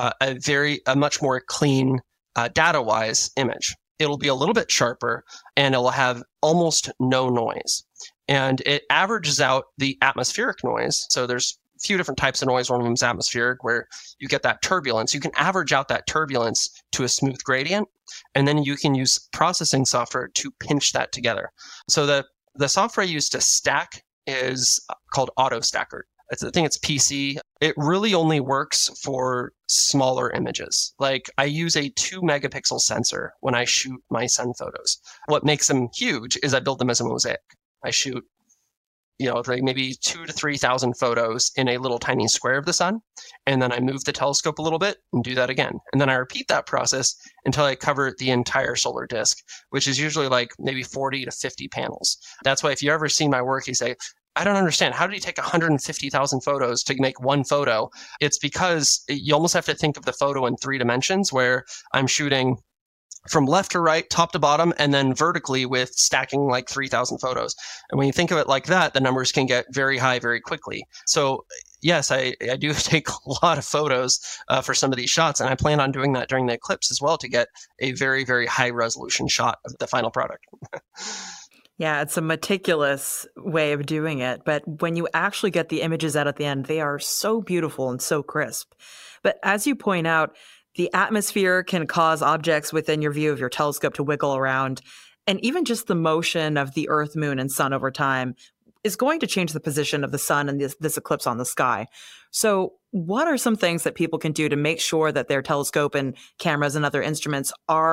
a much more clean data-wise image. It'll be a little bit sharper, and it will have almost no noise. And it averages out the atmospheric noise. So there's few different types of noise. One of them is atmospheric, where you get that turbulence. You can average out that turbulence to a smooth gradient, and then you can use processing software to pinch that together. So the software I use to stack is called AutoStacker. I think it's PC. It really only works for smaller images. Like I use a 2 megapixel sensor when I shoot my sun photos. What makes them huge is I build them as a mosaic. I shoot like maybe 2,000 to 3,000 photos in a little tiny square of the sun. And then I move the telescope a little bit and do that again. And then I repeat that process until I cover the entire solar disk, which is usually like maybe 40 to 50 panels. That's why if you ever see my work, you say, I don't understand. How did you take 150,000 photos to make one photo? It's because you almost have to think of the photo in 3 dimensions, where I'm shooting from left to right, top to bottom, and then vertically with stacking like 3,000 photos. And when you think of it like that, the numbers can get very high very quickly. So yes, I do take a lot of photos for some of these shots, and I plan on doing that during the eclipse as well to get a very, very high resolution shot of the final product. Yeah, it's a meticulous way of doing it. But when you actually get the images out at the end, they are so beautiful and so crisp. But as you point out, the atmosphere can cause objects within your view of your telescope to wiggle around. And even just the motion of the Earth, moon, and sun over time is going to change the position of the sun and this eclipse on the sky. So what are some things that people can do to make sure that their telescope and cameras and other instruments are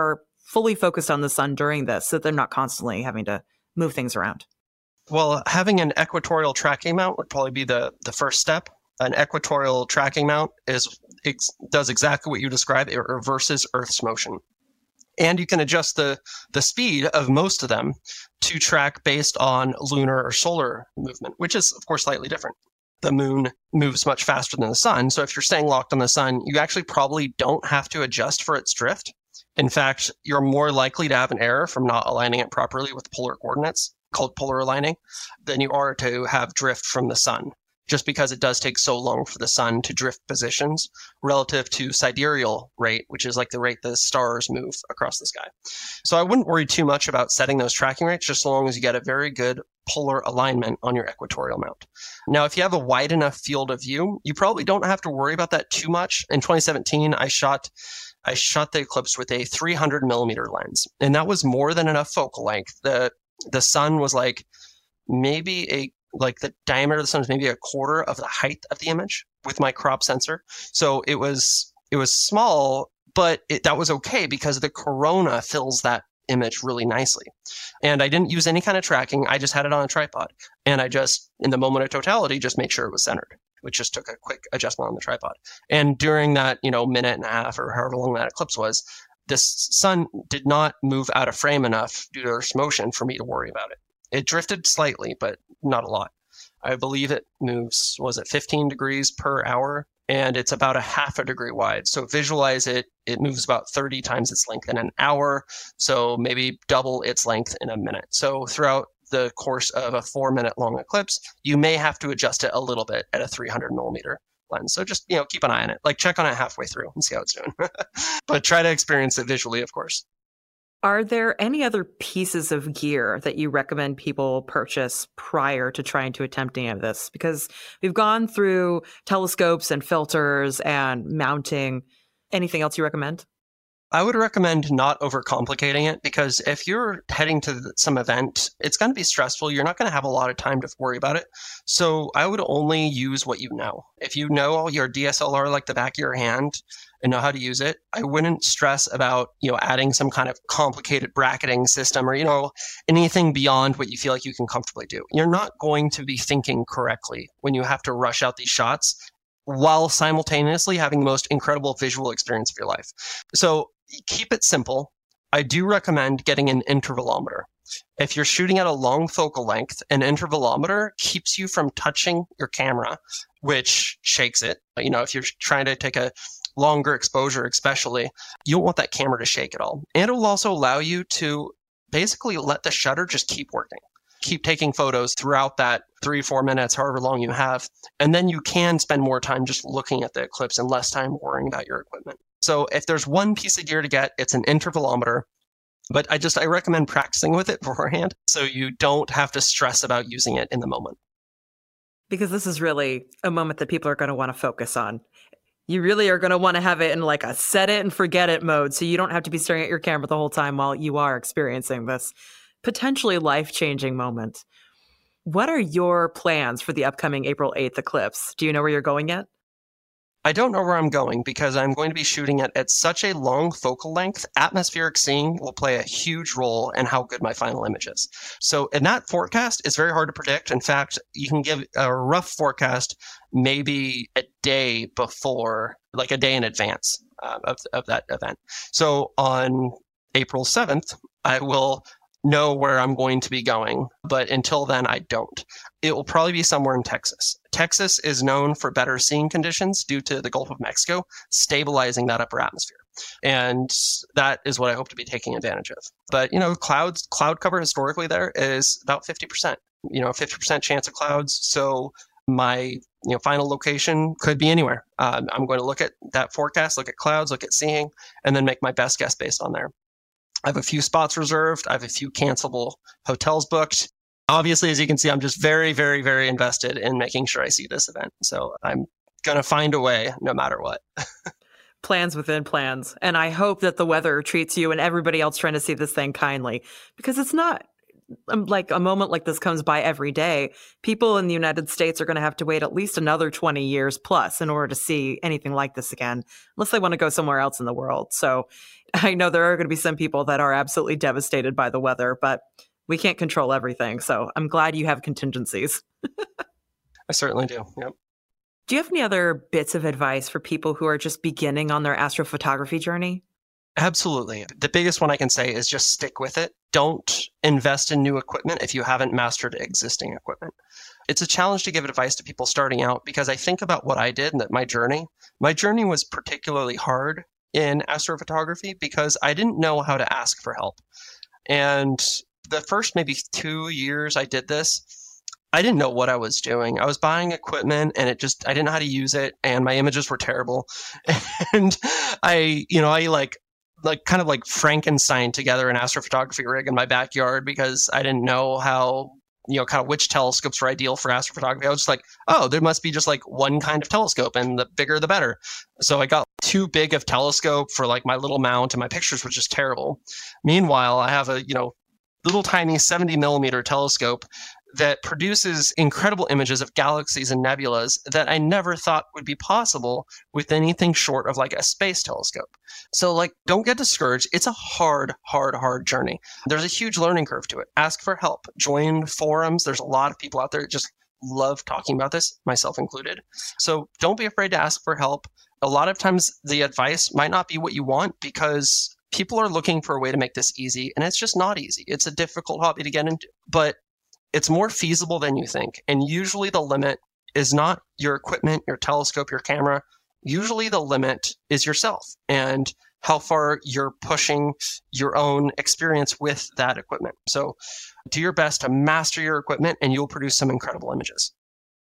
fully focused on the sun during this so they're not constantly having to move things around? Well, having an equatorial tracking mount would probably be the first step. An equatorial tracking mount does exactly what you described. It reverses Earth's motion. And you can adjust the speed of most of them to track based on lunar or solar movement, which is, of course, slightly different. The moon moves much faster than the sun. So if you're staying locked on the sun, you actually probably don't have to adjust for its drift. In fact, you're more likely to have an error from not aligning it properly with polar coordinates, called polar aligning, than you are to have drift from the sun, just because it does take so long for the sun to drift positions relative to sidereal rate, which is like the rate the stars move across the sky. So I wouldn't worry too much about setting those tracking rates, just so long as you get a very good polar alignment on your equatorial mount. Now, if you have a wide enough field of view, you probably don't have to worry about that too much. In 2017, I shot the eclipse with a 300 millimeter lens, and that was more than enough focal length. The sun was like maybe the diameter of the sun is maybe a quarter of the height of the image with my crop sensor. So it was small, but that was okay because the corona fills that image really nicely. And I didn't use any kind of tracking. I just had it on a tripod. And I just, in the moment of totality, just make sure it was centered, which just took a quick adjustment on the tripod. And during that, minute and a half or however long that eclipse was, this sun did not move out of frame enough due to Earth's motion for me to worry about it. It drifted slightly, but not a lot. I believe it moves, 15 degrees per hour, and it's about a half a degree wide. So visualize it moves about 30 times its length in an hour, so maybe double its length in a minute. So throughout the course of a 4-minute long eclipse, you may have to adjust it a little bit at a 300 millimeter lens. So just, keep an eye on it, like check on it halfway through and see how it's doing. But try to experience it visually, of course. Are there any other pieces of gear that you recommend people purchase prior to trying to attempt any of this? Because we've gone through telescopes and filters and mounting. Anything else you recommend? I would recommend not overcomplicating it, because if you're heading to some event, it's going to be stressful. You're not going to have a lot of time to worry about it. So I would only use what you know. If you know your DSLR like the back of your hand and know how to use it, I wouldn't stress about, adding some kind of complicated bracketing system or, anything beyond what you feel like you can comfortably do. You're not going to be thinking correctly when you have to rush out these shots while simultaneously having the most incredible visual experience of your life. So keep it simple. I do recommend getting an intervalometer. If you're shooting at a long focal length, an intervalometer keeps you from touching your camera, which shakes it. If you're trying to take a longer exposure especially, you don't want that camera to shake at all. And it will also allow you to basically let the shutter just keep working. Keep taking photos throughout that 3-4 minutes, however long you have. And then you can spend more time just looking at the eclipse and less time worrying about your equipment. So if there's one piece of gear to get, it's an intervalometer. But I recommend practicing with it beforehand so you don't have to stress about using it in the moment. Because this is really a moment that people are going to want to focus on. You really are going to want to have it in like a set it and forget it mode, so you don't have to be staring at your camera the whole time while you are experiencing this potentially life-changing moment. What are your plans for the upcoming April 8th eclipse? Do you know where you're going yet? I don't know where I'm going because I'm going to be shooting it at such a long focal length. Atmospheric seeing will play a huge role in how good my final image is. So in that forecast, it's very hard to predict. In fact, you can give a rough forecast maybe a day before, like a day in advance of that event. So on April 7th, I will know where I'm going to be going, but until then, I don't. It will probably be somewhere in Texas. Texas is known for better seeing conditions due to the Gulf of Mexico stabilizing that upper atmosphere. And that is what I hope to be taking advantage of. But, cloud cover historically there is about 50%, 50% chance of clouds. So my final location could be anywhere. I'm going to look at that forecast, look at clouds, look at seeing, and then make my best guess based on there. I have a few spots reserved. I have a few cancelable hotels booked. Obviously, as you can see, I'm just very, very, very invested in making sure I see this event. So I'm going to find a way no matter what. Plans within plans. And I hope that the weather treats you and everybody else trying to see this thing kindly, because it's not like a moment like this comes by every day, people in the United States are going to have to wait at least another 20 years plus in order to see anything like this again, unless they want to go somewhere else in the world. So I know there are going to be some people that are absolutely devastated by the weather, but we can't control everything. So I'm glad you have contingencies. I certainly do. Yep. Do you have any other bits of advice for people who are just beginning on their astrophotography journey? Absolutely. The biggest one I can say is just stick with it. Don't invest in new equipment if you haven't mastered existing equipment. It's a challenge to give advice to people starting out because I think about what I did and that my journey was particularly hard in astrophotography because I didn't know how to ask for help. And the first maybe 2 years I did this, I didn't know what I was doing. I was buying equipment and I didn't know how to use it and my images were terrible. And I kind of like Frankenstein together an astrophotography rig in my backyard because I didn't know how, kind of which telescopes were ideal for astrophotography. I was just like, oh, there must be just like one kind of telescope and the bigger the better. So I got too big of telescope for like my little mount and my pictures were just terrible. Meanwhile, I have a, little tiny 70 millimeter telescope that produces incredible images of galaxies and nebulas that I never thought would be possible with anything short of like a space telescope. So like, don't get discouraged. It's a hard journey. There's a huge learning curve to it. Ask for help. Join forums. There's a lot of people out there that just love talking about this, myself included. So don't be afraid to ask for help. A lot of times the advice might not be what you want because people are looking for a way to make this easy, and it's just not easy. It's a difficult hobby to get into, but it's more feasible than you think. And usually the limit is not your equipment, your telescope, your camera. Usually the limit is yourself and how far you're pushing your own experience with that equipment. So do your best to master your equipment and you'll produce some incredible images.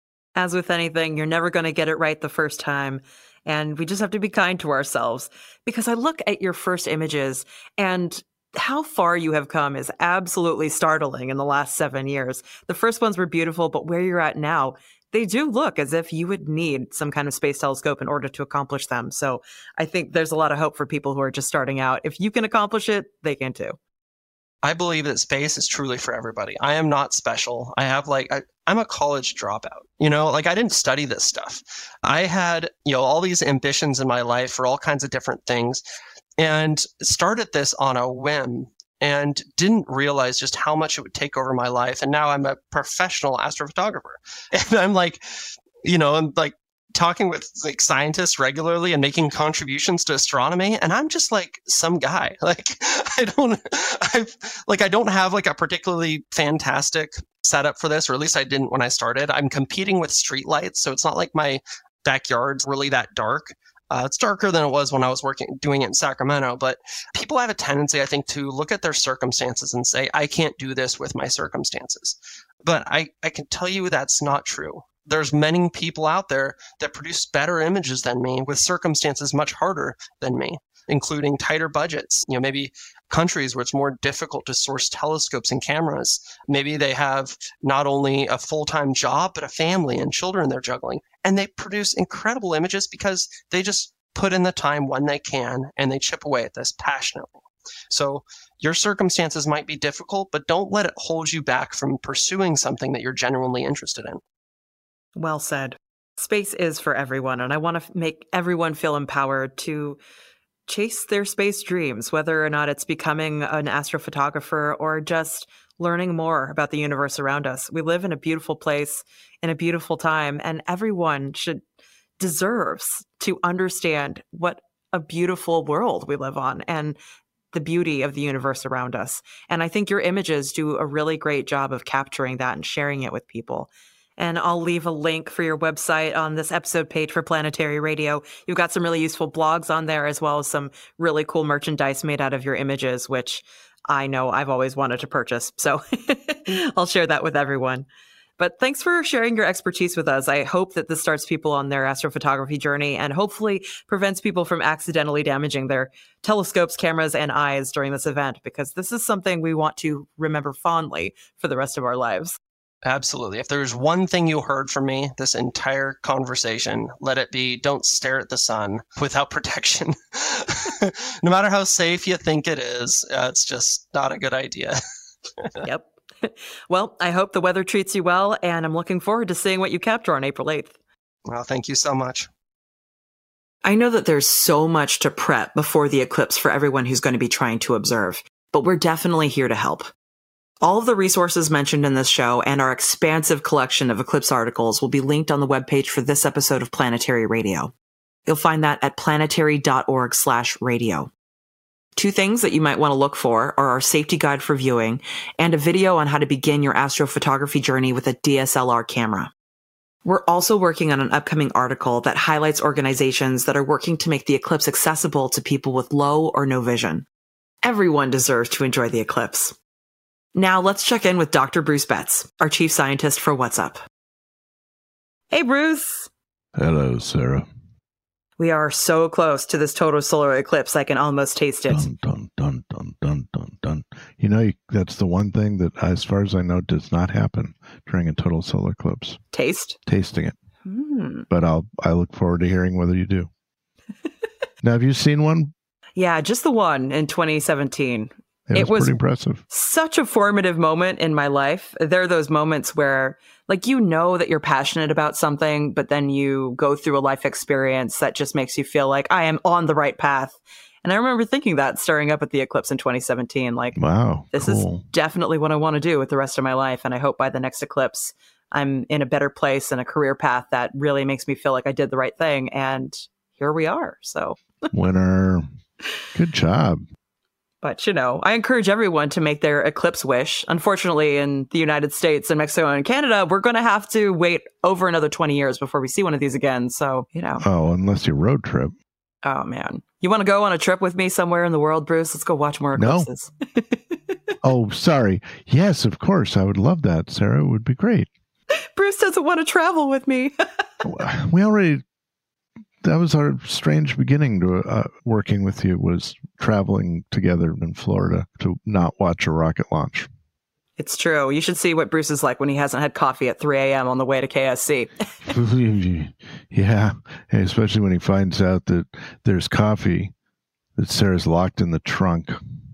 As with anything, you're never going to get it right the first time. And we just have to be kind to ourselves because I look at your first images and how far you have come is absolutely startling in the last 7 years. The first ones were beautiful, but where you're at now, they do look as if you would need some kind of space telescope in order to accomplish them. So I think there's a lot of hope for people who are just starting out. If you can accomplish it, they can too. I believe that space is truly for everybody. I am not special. I'm a college dropout. I didn't study this stuff. I had, all these ambitions in my life for all kinds of different things. And started this on a whim and didn't realize just how much it would take over my life. And now I'm a professional astrophotographer. And I'm I'm talking with scientists regularly and making contributions to astronomy. And I'm just like some guy. I don't have a particularly fantastic setup for this, or at least I didn't when I started. I'm competing with streetlights. So it's not like my backyard's really that dark. It's darker than it was when I was doing it in Sacramento, but people have a tendency, I think, to look at their circumstances and say, I can't do this with my circumstances. But I can tell you that's not true. There's many people out there that produce better images than me with circumstances much harder than me, including tighter budgets. Maybe countries where it's more difficult to source telescopes and cameras. Maybe they have not only a full-time job, but a family and children they're juggling. And they produce incredible images because they just put in the time when they can and they chip away at this passionately. So your circumstances might be difficult, but don't let it hold you back from pursuing something that you're genuinely interested in. Well said. Space is for everyone, and I want to make everyone feel empowered to chase their space dreams, whether or not it's becoming an astrophotographer or just learning more about the universe around us. We live in a beautiful place in a beautiful time, and everyone deserves to understand what a beautiful world we live on and the beauty of the universe around us. And I think your images do a really great job of capturing that and sharing it with people. And I'll leave a link for your website on this episode page for Planetary Radio. You've got some really useful blogs on there, as well as some really cool merchandise made out of your images, which I know I've always wanted to purchase. So I'll share that with everyone. But thanks for sharing your expertise with us. I hope that this starts people on their astrophotography journey and hopefully prevents people from accidentally damaging their telescopes, cameras, and eyes during this event, because this is something we want to remember fondly for the rest of our lives. Absolutely. If there's one thing you heard from me this entire conversation, let it be, don't stare at the sun without protection. No matter how safe you think it is, it's just not a good idea. Yep. Well, I hope the weather treats you well, and I'm looking forward to seeing what you capture on April 8th. Well, thank you so much. I know that there's so much to prep before the eclipse for everyone who's going to be trying to observe, but we're definitely here to help. All of the resources mentioned in this show and our expansive collection of eclipse articles will be linked on the webpage for this episode of Planetary Radio. You'll find that at planetary.org/radio. 2 things that you might want to look for are our safety guide for viewing and a video on how to begin your astrophotography journey with a DSLR camera. We're also working on an upcoming article that highlights organizations that are working to make the eclipse accessible to people with low or no vision. Everyone deserves to enjoy the eclipse. Now let's check in with Dr. Bruce Betts, our chief scientist for What's Up. Hey, Bruce. Hello, Sarah. We are so close to this total solar eclipse, I can almost taste it. Dun, dun, dun, dun, dun, dun, dun. You know, that's the one thing that, as far as I know, does not happen during a total solar eclipse. Taste? Tasting it. But I look forward to hearing whether you do. Now, have you seen one? Yeah, just the one in 2017. It was pretty impressive. Such a formative moment in my life. There are those moments where, like, you know that you're passionate about something, but then you go through a life experience that just makes you feel like I am on the right path. And I remember thinking that staring up at the eclipse in 2017, like, wow, this is definitely what I want to do with the rest of my life. And I hope by the next eclipse, I'm in a better place and a career path that really makes me feel like I did the right thing. And here we are. So winner. Good job. But, you know, I encourage everyone to make their eclipse wish. Unfortunately, in the United States and Mexico and Canada, we're going to have to wait over another 20 years before we see one of these again. So, you know. Oh, unless you road trip. Oh, man. You want to go on a trip with me somewhere in the world, Bruce? Let's go watch more eclipses. No. Oh, sorry. Yes, of course. I would love that, Sarah. It would be great. Bruce doesn't want to travel with me. That was our strange beginning to working with you, was traveling together in Florida to not watch a rocket launch. It's true. You should see what Bruce is like when he hasn't had coffee at 3 a.m. on the way to KSC. Yeah, especially when he finds out that there's coffee that Sarah's locked in the trunk.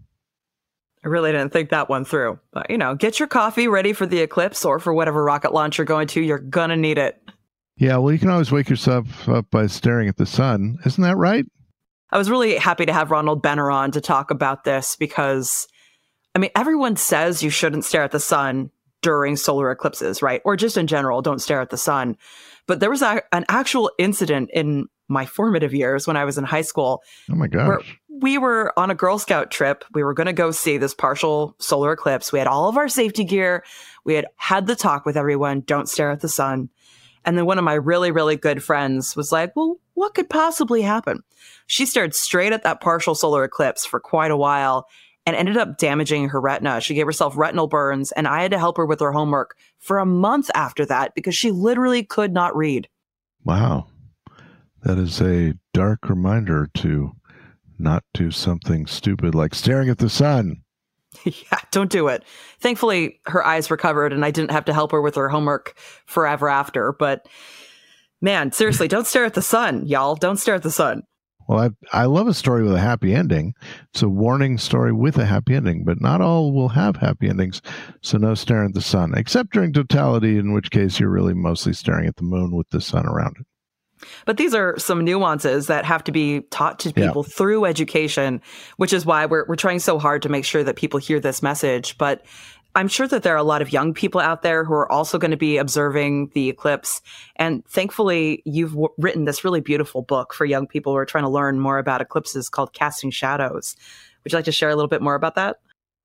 I really didn't think that one through. But, you know, get your coffee ready for the eclipse or for whatever rocket launch you're going to. You're going to need it. Yeah, well, you can always wake yourself up by staring at the sun. Isn't that right? I was really happy to have Ronald Benner on to talk about this because, I mean, everyone says you shouldn't stare at the sun during solar eclipses, right? Or just in general, don't stare at the sun. But there was an actual incident in my formative years when I was in high school. Oh, my gosh. Where we were on a Girl Scout trip. We were going to go see this partial solar eclipse. We had all of our safety gear. We had the talk with everyone, don't stare at the sun. And then one of my really, really good friends was like, well, what could possibly happen? She stared straight at that partial solar eclipse for quite a while and ended up damaging her retina. She gave herself retinal burns, and I had to help her with her homework for a month after that because she literally could not read. Wow. That is a dark reminder to not do something stupid like staring at the sun. Yeah, don't do it. Thankfully, her eyes recovered and I didn't have to help her with her homework forever after. But man, seriously, don't stare at the sun, y'all. Don't stare at the sun. Well, I love a story with a happy ending. It's a warning story with a happy ending, but not all will have happy endings. So no staring at the sun, except during totality, in which case you're really mostly staring at the moon with the sun around it. But these are some nuances that have to be taught to people through education, which is why we're trying so hard to make sure that people hear this message. But I'm sure that there are a lot of young people out there who are also going to be observing the eclipse. And thankfully, you've written this really beautiful book for young people who are trying to learn more about eclipses called Casting Shadows. Would you like to share a little bit more about that?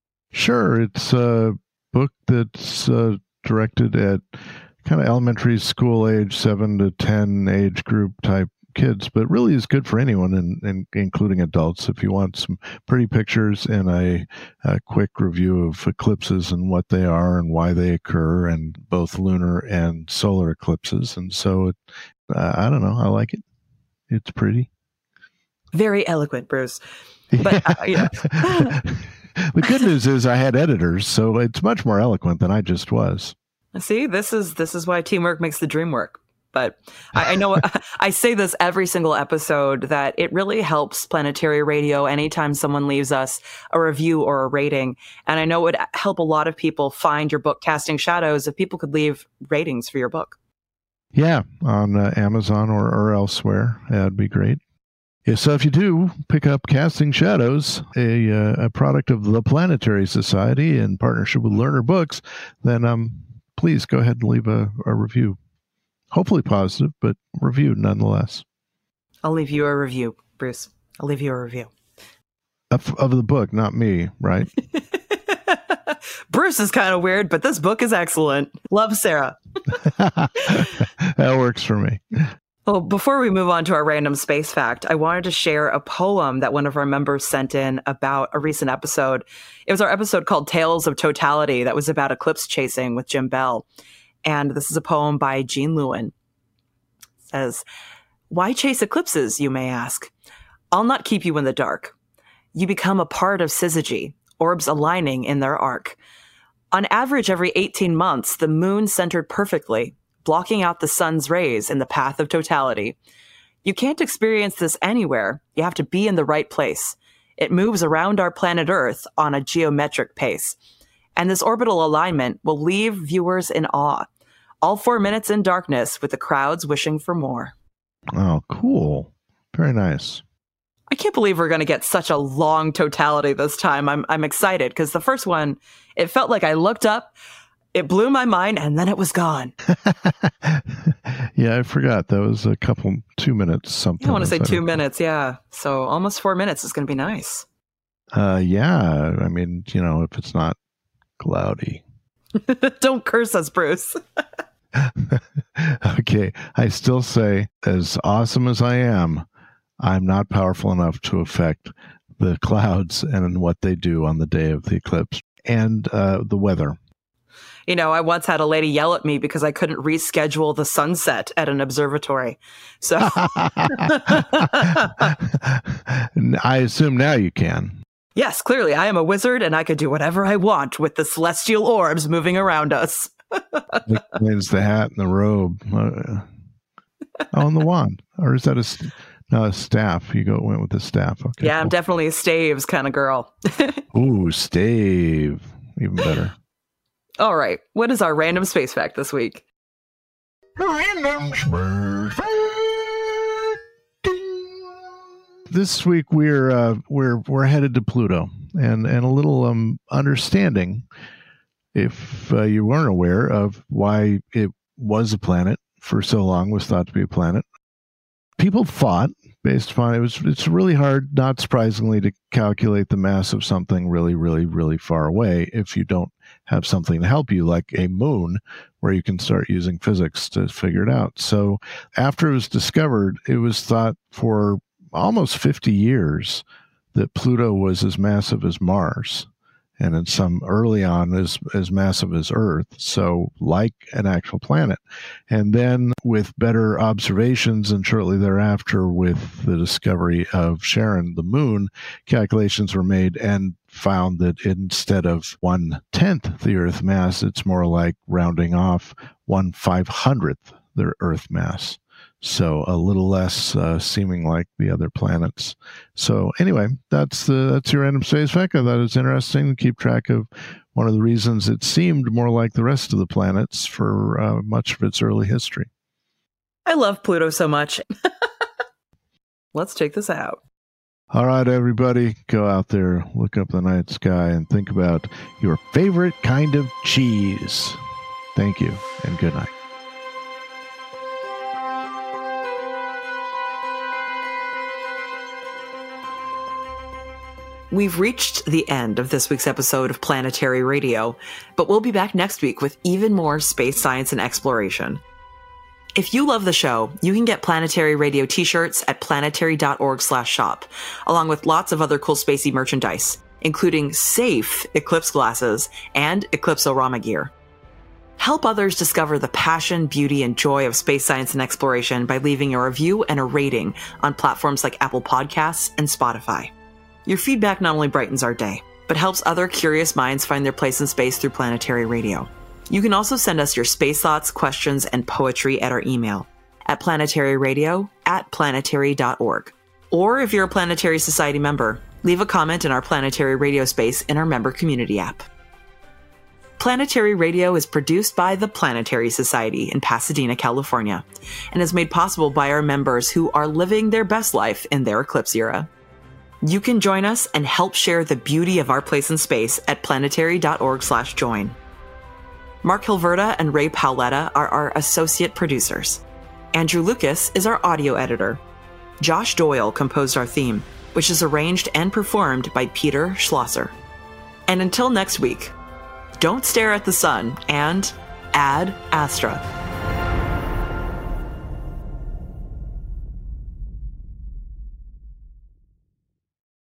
Sure. It's a book that's directed at kind of elementary school age, 7 to 10 age group type kids, but really is good for anyone, and including adults. If you want some pretty pictures and a quick review of eclipses and what they are and why they occur, and both lunar and solar eclipses. And so, I don't know, I like it. It's pretty. Very eloquent, Bruce. But, yeah. The good news is I had editors, so it's much more eloquent than I just was. See, this is why teamwork makes the dream work. But I know I say this every single episode that it really helps Planetary Radio anytime someone leaves us a review or a rating. And I know it would help a lot of people find your book, Casting Shadows, if people could leave ratings for your book. Yeah, on Amazon or elsewhere. That'd be great. Yeah, so if you do pick up Casting Shadows, a product of the Planetary Society in partnership with Lerner Books, then please go ahead and leave a review. Hopefully positive, but review nonetheless. I'll leave you a review, Bruce. I'll leave you a review. Of the book, not me, right? Bruce is kind of weird, but this book is excellent. Love, Sarah. That works for me. Well, before we move on to our random space fact, I wanted to share a poem that one of our members sent in about a recent episode. It was our episode called Tales of Totality that was about eclipse chasing with Jim Bell. And this is a poem by Jean Lewin. It says, "Why chase eclipses, you may ask? I'll not keep you in the dark. You become a part of syzygy, orbs aligning in their arc. On average, every 18 months, the moon centered perfectly, blocking out the sun's rays in the path of totality. You can't experience this anywhere. You have to be in the right place. It moves around our planet Earth on a geometric pace. And this orbital alignment will leave viewers in awe. All 4 minutes in darkness with the crowds wishing for more." Oh, cool. Very nice. I can't believe we're going to get such a long totality this time. I'm excited because the first one, it felt like I looked up, it blew my mind, and then it was gone. Yeah, I forgot. That was 2 minutes something. I want to say 2 minutes, yeah. So almost 4 minutes is going to be nice. Yeah, I mean, if it's not cloudy. Don't curse us, Bruce. Okay, I still say, as awesome as I am, I'm not powerful enough to affect the clouds and what they do on the day of the eclipse and the weather. I once had a lady yell at me because I couldn't reschedule the sunset at an observatory. So I assume now you can. Yes, clearly I am a wizard and I could do whatever I want with the celestial orbs moving around us. It's the hat and the robe. And the wand. Or is that a staff? You went with the staff. Okay. Yeah, cool. I'm definitely a staves kind of girl. Ooh, stave. Even better. All right. What is our random space fact this week? Random space fact. This week we're headed to Pluto, and a little understanding, if you weren't aware of why it was a planet for so long, was thought to be a planet. People thought, based upon it's really hard, not surprisingly, to calculate the mass of something really, really, really far away if you don't have something to help you, like a moon, where you can start using physics to figure it out. So after it was discovered, it was thought for almost 50 years that Pluto was as massive as Mars, and in some early on as massive as Earth, so like an actual planet. And then with better observations, and shortly thereafter with the discovery of Charon, the moon, calculations were made and found that instead of 1/10 the Earth mass, it's more like, rounding off, 1/500th the Earth mass. So a little less seeming like the other planets. So anyway, that's your random space fact. I thought it was interesting to keep track of one of the reasons it seemed more like the rest of the planets for much of its early history. I love Pluto so much. Let's take this out. All right, everybody, go out there, look up the night sky, and think about your favorite kind of cheese. Thank you, and good night. We've reached the end of this week's episode of Planetary Radio, but we'll be back next week with even more space science and exploration. If you love the show, you can get Planetary Radio t-shirts at planetary.org/shop, along with lots of other cool spacey merchandise, including safe eclipse glasses and Eclipse-O-Rama gear. Help others discover the passion, beauty, and joy of space science and exploration by leaving a review and a rating on platforms like Apple Podcasts and Spotify. Your feedback not only brightens our day, but helps other curious minds find their place in space through Planetary Radio. You can also send us your space thoughts, questions, and poetry at our email, at Planetary Radio at planetary.org. Or if you're a Planetary Society member, leave a comment in our Planetary Radio space in our member community app. Planetary Radio is produced by the Planetary Society in Pasadena, California, and is made possible by our members who are living their best life in their eclipse era. You can join us and help share the beauty of our place in space at planetary.org/join. Mark Hilverda and Ray Paoletta are our associate producers. Andrew Lucas is our audio editor. Josh Doyle composed our theme, which is arranged and performed by Peter Schlosser. And until next week, don't stare at the sun and ad astra.